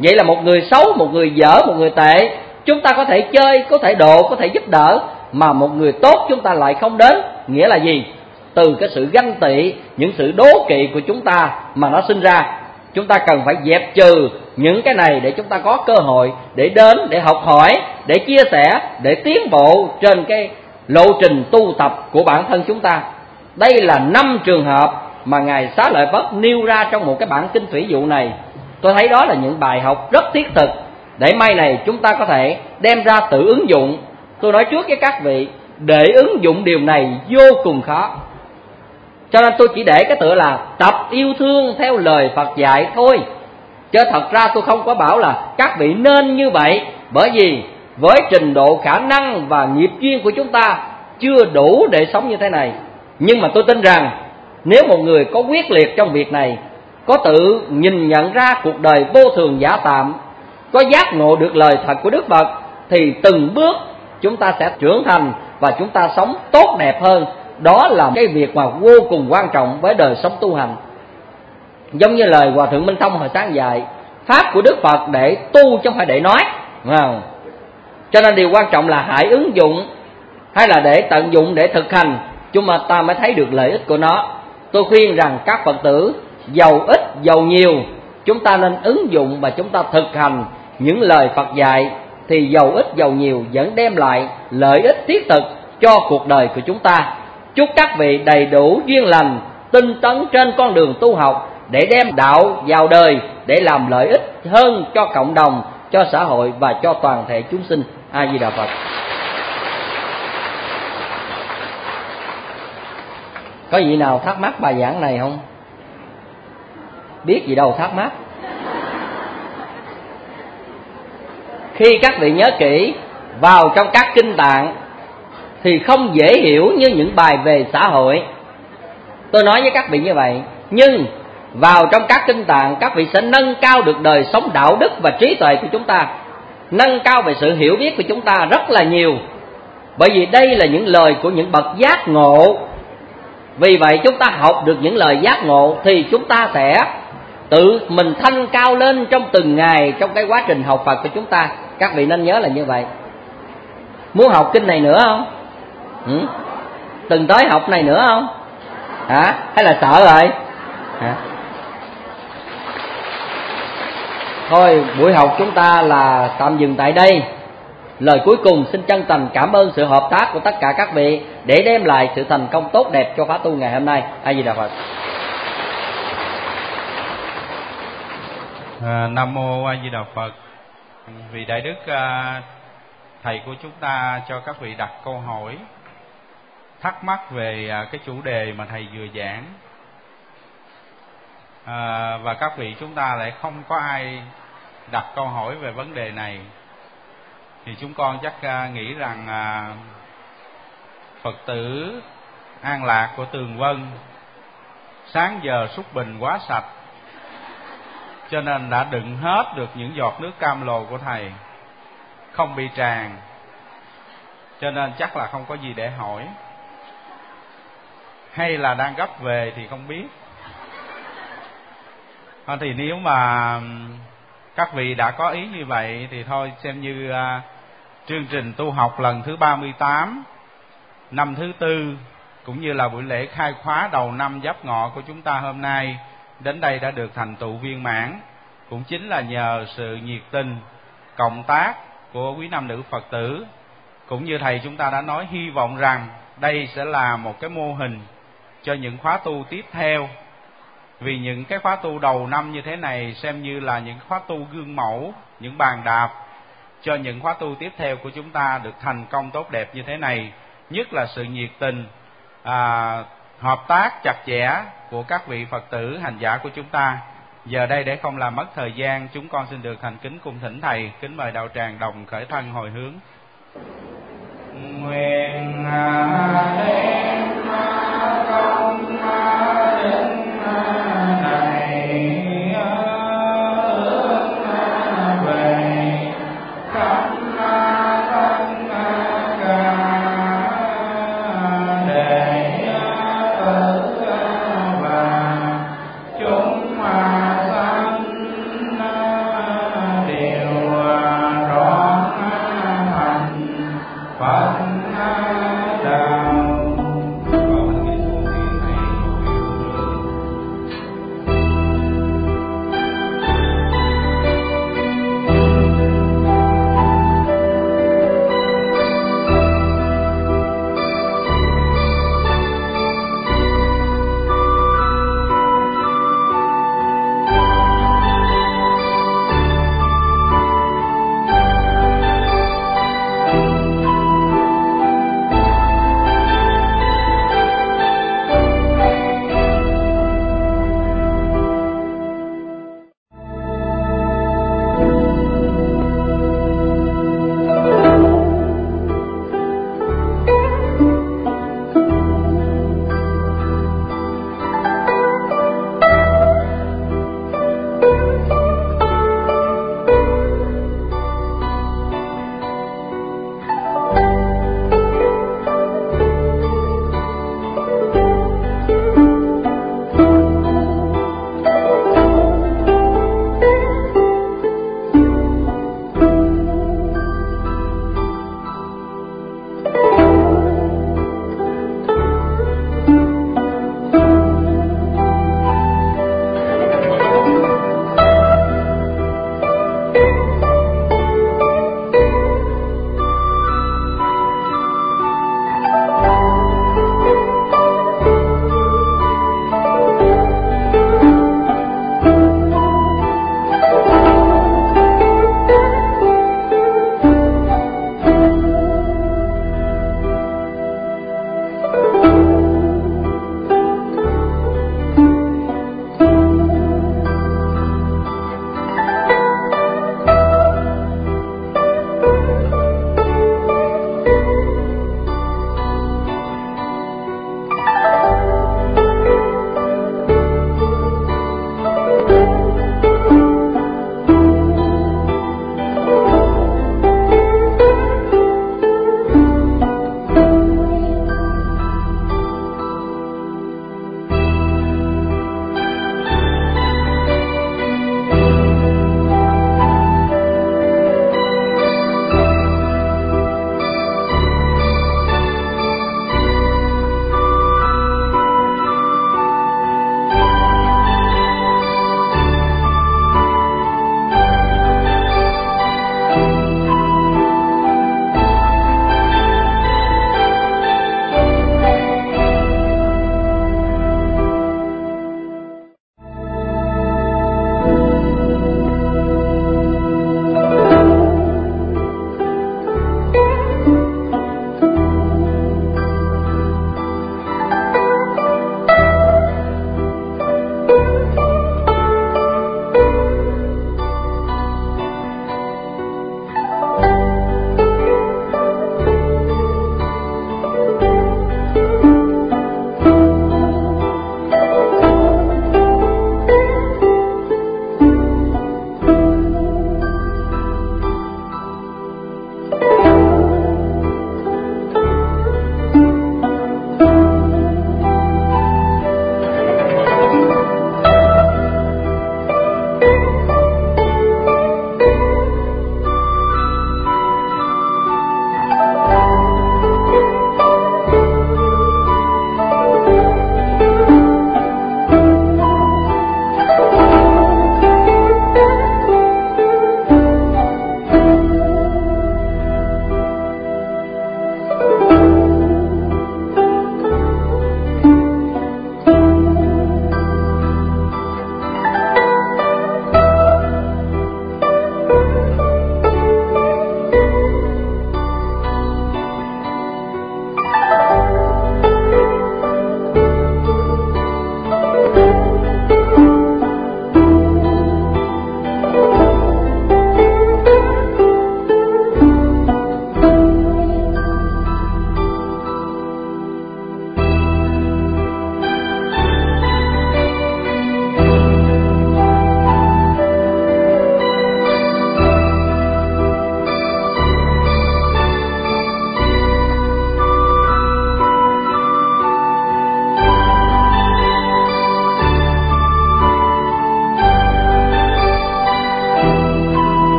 Vậy là một người xấu, một người dở, một người tệ chúng ta có thể chơi, có thể độ, có thể giúp đỡ, mà một người tốt chúng ta lại không đến. Nghĩa là gì? Từ cái sự ganh tị, những sự đố kỵ của chúng ta mà nó sinh ra. Chúng ta cần phải dẹp trừ những cái này để chúng ta có cơ hội để đến, để học hỏi, để chia sẻ, để tiến bộ trên cái lộ trình tu tập của bản thân chúng ta. Đây là năm trường hợp mà Ngài Xá Lợi Phất nêu ra trong một cái bản kinh thủy dụ này. Tôi thấy đó là những bài học rất thiết thực để mai này chúng ta có thể đem ra tự ứng dụng. Tôi nói trước với các vị, để ứng dụng điều này vô cùng khó. Cho nên tôi chỉ để cái tựa là tập yêu thương theo lời Phật dạy thôi, chứ thật ra tôi không có bảo là các vị nên như vậy. Bởi vì với trình độ khả năng và nghiệp duyên của chúng ta chưa đủ để sống như thế này. Nhưng mà tôi tin rằng nếu một người có quyết liệt trong việc này, có tự nhìn nhận ra cuộc đời vô thường giả tạm, có giác ngộ được lời thật của Đức Phật, thì từng bước chúng ta sẽ trưởng thành và chúng ta sống tốt đẹp hơn. Đó là cái việc mà vô cùng quan trọng với đời sống tu hành. Giống như lời Hòa Thượng Minh Thông hồi sáng dạy, pháp của Đức Phật để tu chứ không phải để nói, đúng không? Cho nên điều quan trọng là hãy ứng dụng, hay là để tận dụng, để thực hành, chúng ta mới thấy được lợi ích của nó. Tôi khuyên rằng các Phật tử giàu ít giàu nhiều, chúng ta nên ứng dụng và chúng ta thực hành những lời Phật dạy, thì giàu ít giàu nhiều vẫn đem lại lợi ích thiết thực cho cuộc đời của chúng ta. Chúc các vị đầy đủ duyên lành, tinh tấn trên con đường tu học, để đem đạo vào đời, để làm lợi ích hơn cho cộng đồng, cho xã hội và cho toàn thể chúng sinh. A Di Đà Phật. Có vị nào thắc mắc bài giảng này không? Biết gì đâu thắc mắc. Khi các vị nhớ kỹ vào trong các kinh tạng thì không dễ hiểu như những bài về xã hội. Tôi nói với các vị như vậy. Nhưng vào trong các kinh tạng, các vị sẽ nâng cao được đời sống đạo đức và trí tuệ của chúng ta, nâng cao về sự hiểu biết của chúng ta rất là nhiều. Bởi vì đây là những lời của những bậc giác ngộ. Vì vậy chúng ta học được những lời giác ngộ thì chúng ta sẽ tự mình thanh cao lên trong từng ngày, trong cái quá trình học Phật của chúng ta. Các vị nên nhớ là như vậy. Muốn học kinh này nữa không? Ừ? Từng tới học này nữa không? Hả? Hay là sợ rồi? Hả? Thôi buổi học chúng ta là tạm dừng tại đây. Lời cuối cùng xin chân thành cảm ơn sự hợp tác của tất cả các vị để đem lại sự thành công tốt đẹp cho khóa tu ngày hôm nay. A Di Đà Phật. À, Nam mô A Di Đà Phật. Vì đại đức à, thầy của chúng ta cho các vị đặt câu hỏi thắc mắc về à, cái chủ đề mà thầy vừa giảng, à, và các vị chúng ta lại không có ai đặt câu hỏi về vấn đề này, thì chúng con chắc à, nghĩ rằng à, Phật tử An Lạc của Tường Vân sáng giờ xúc bình quá sạch, cho nên đã đựng hết được những giọt nước cam lồ của thầy, không bị tràn, cho nên chắc là không có gì để hỏi, hay là đang gấp về thì không biết. Thôi thì nếu mà các vị đã có ý như vậy thì thôi xem như uh, chương trình tu học lần thứ ba mươi tám, năm thứ tư, cũng như là buổi lễ khai khóa đầu năm Giáp Ngọ của chúng ta hôm nay đến đây đã được thành tựu viên mãn, cũng chính là nhờ sự nhiệt tình cộng tác của quý nam nữ Phật tử. Cũng như thầy chúng ta đã nói, hy vọng rằng đây sẽ là một cái mô hình cho những khóa tu tiếp theo. Vì những cái khóa tu đầu năm như thế này xem như là những khóa tu gương mẫu, những bàn đạp cho những khóa tu tiếp theo của chúng ta được thành công tốt đẹp như thế này. Nhất là sự nhiệt tình, à, hợp tác chặt chẽ của các vị Phật tử hành giả của chúng ta. Giờ đây để không làm mất thời gian, chúng con xin được thành kính cung thỉnh thầy, kính mời đạo tràng đồng khởi thân hồi hướng. Nguyện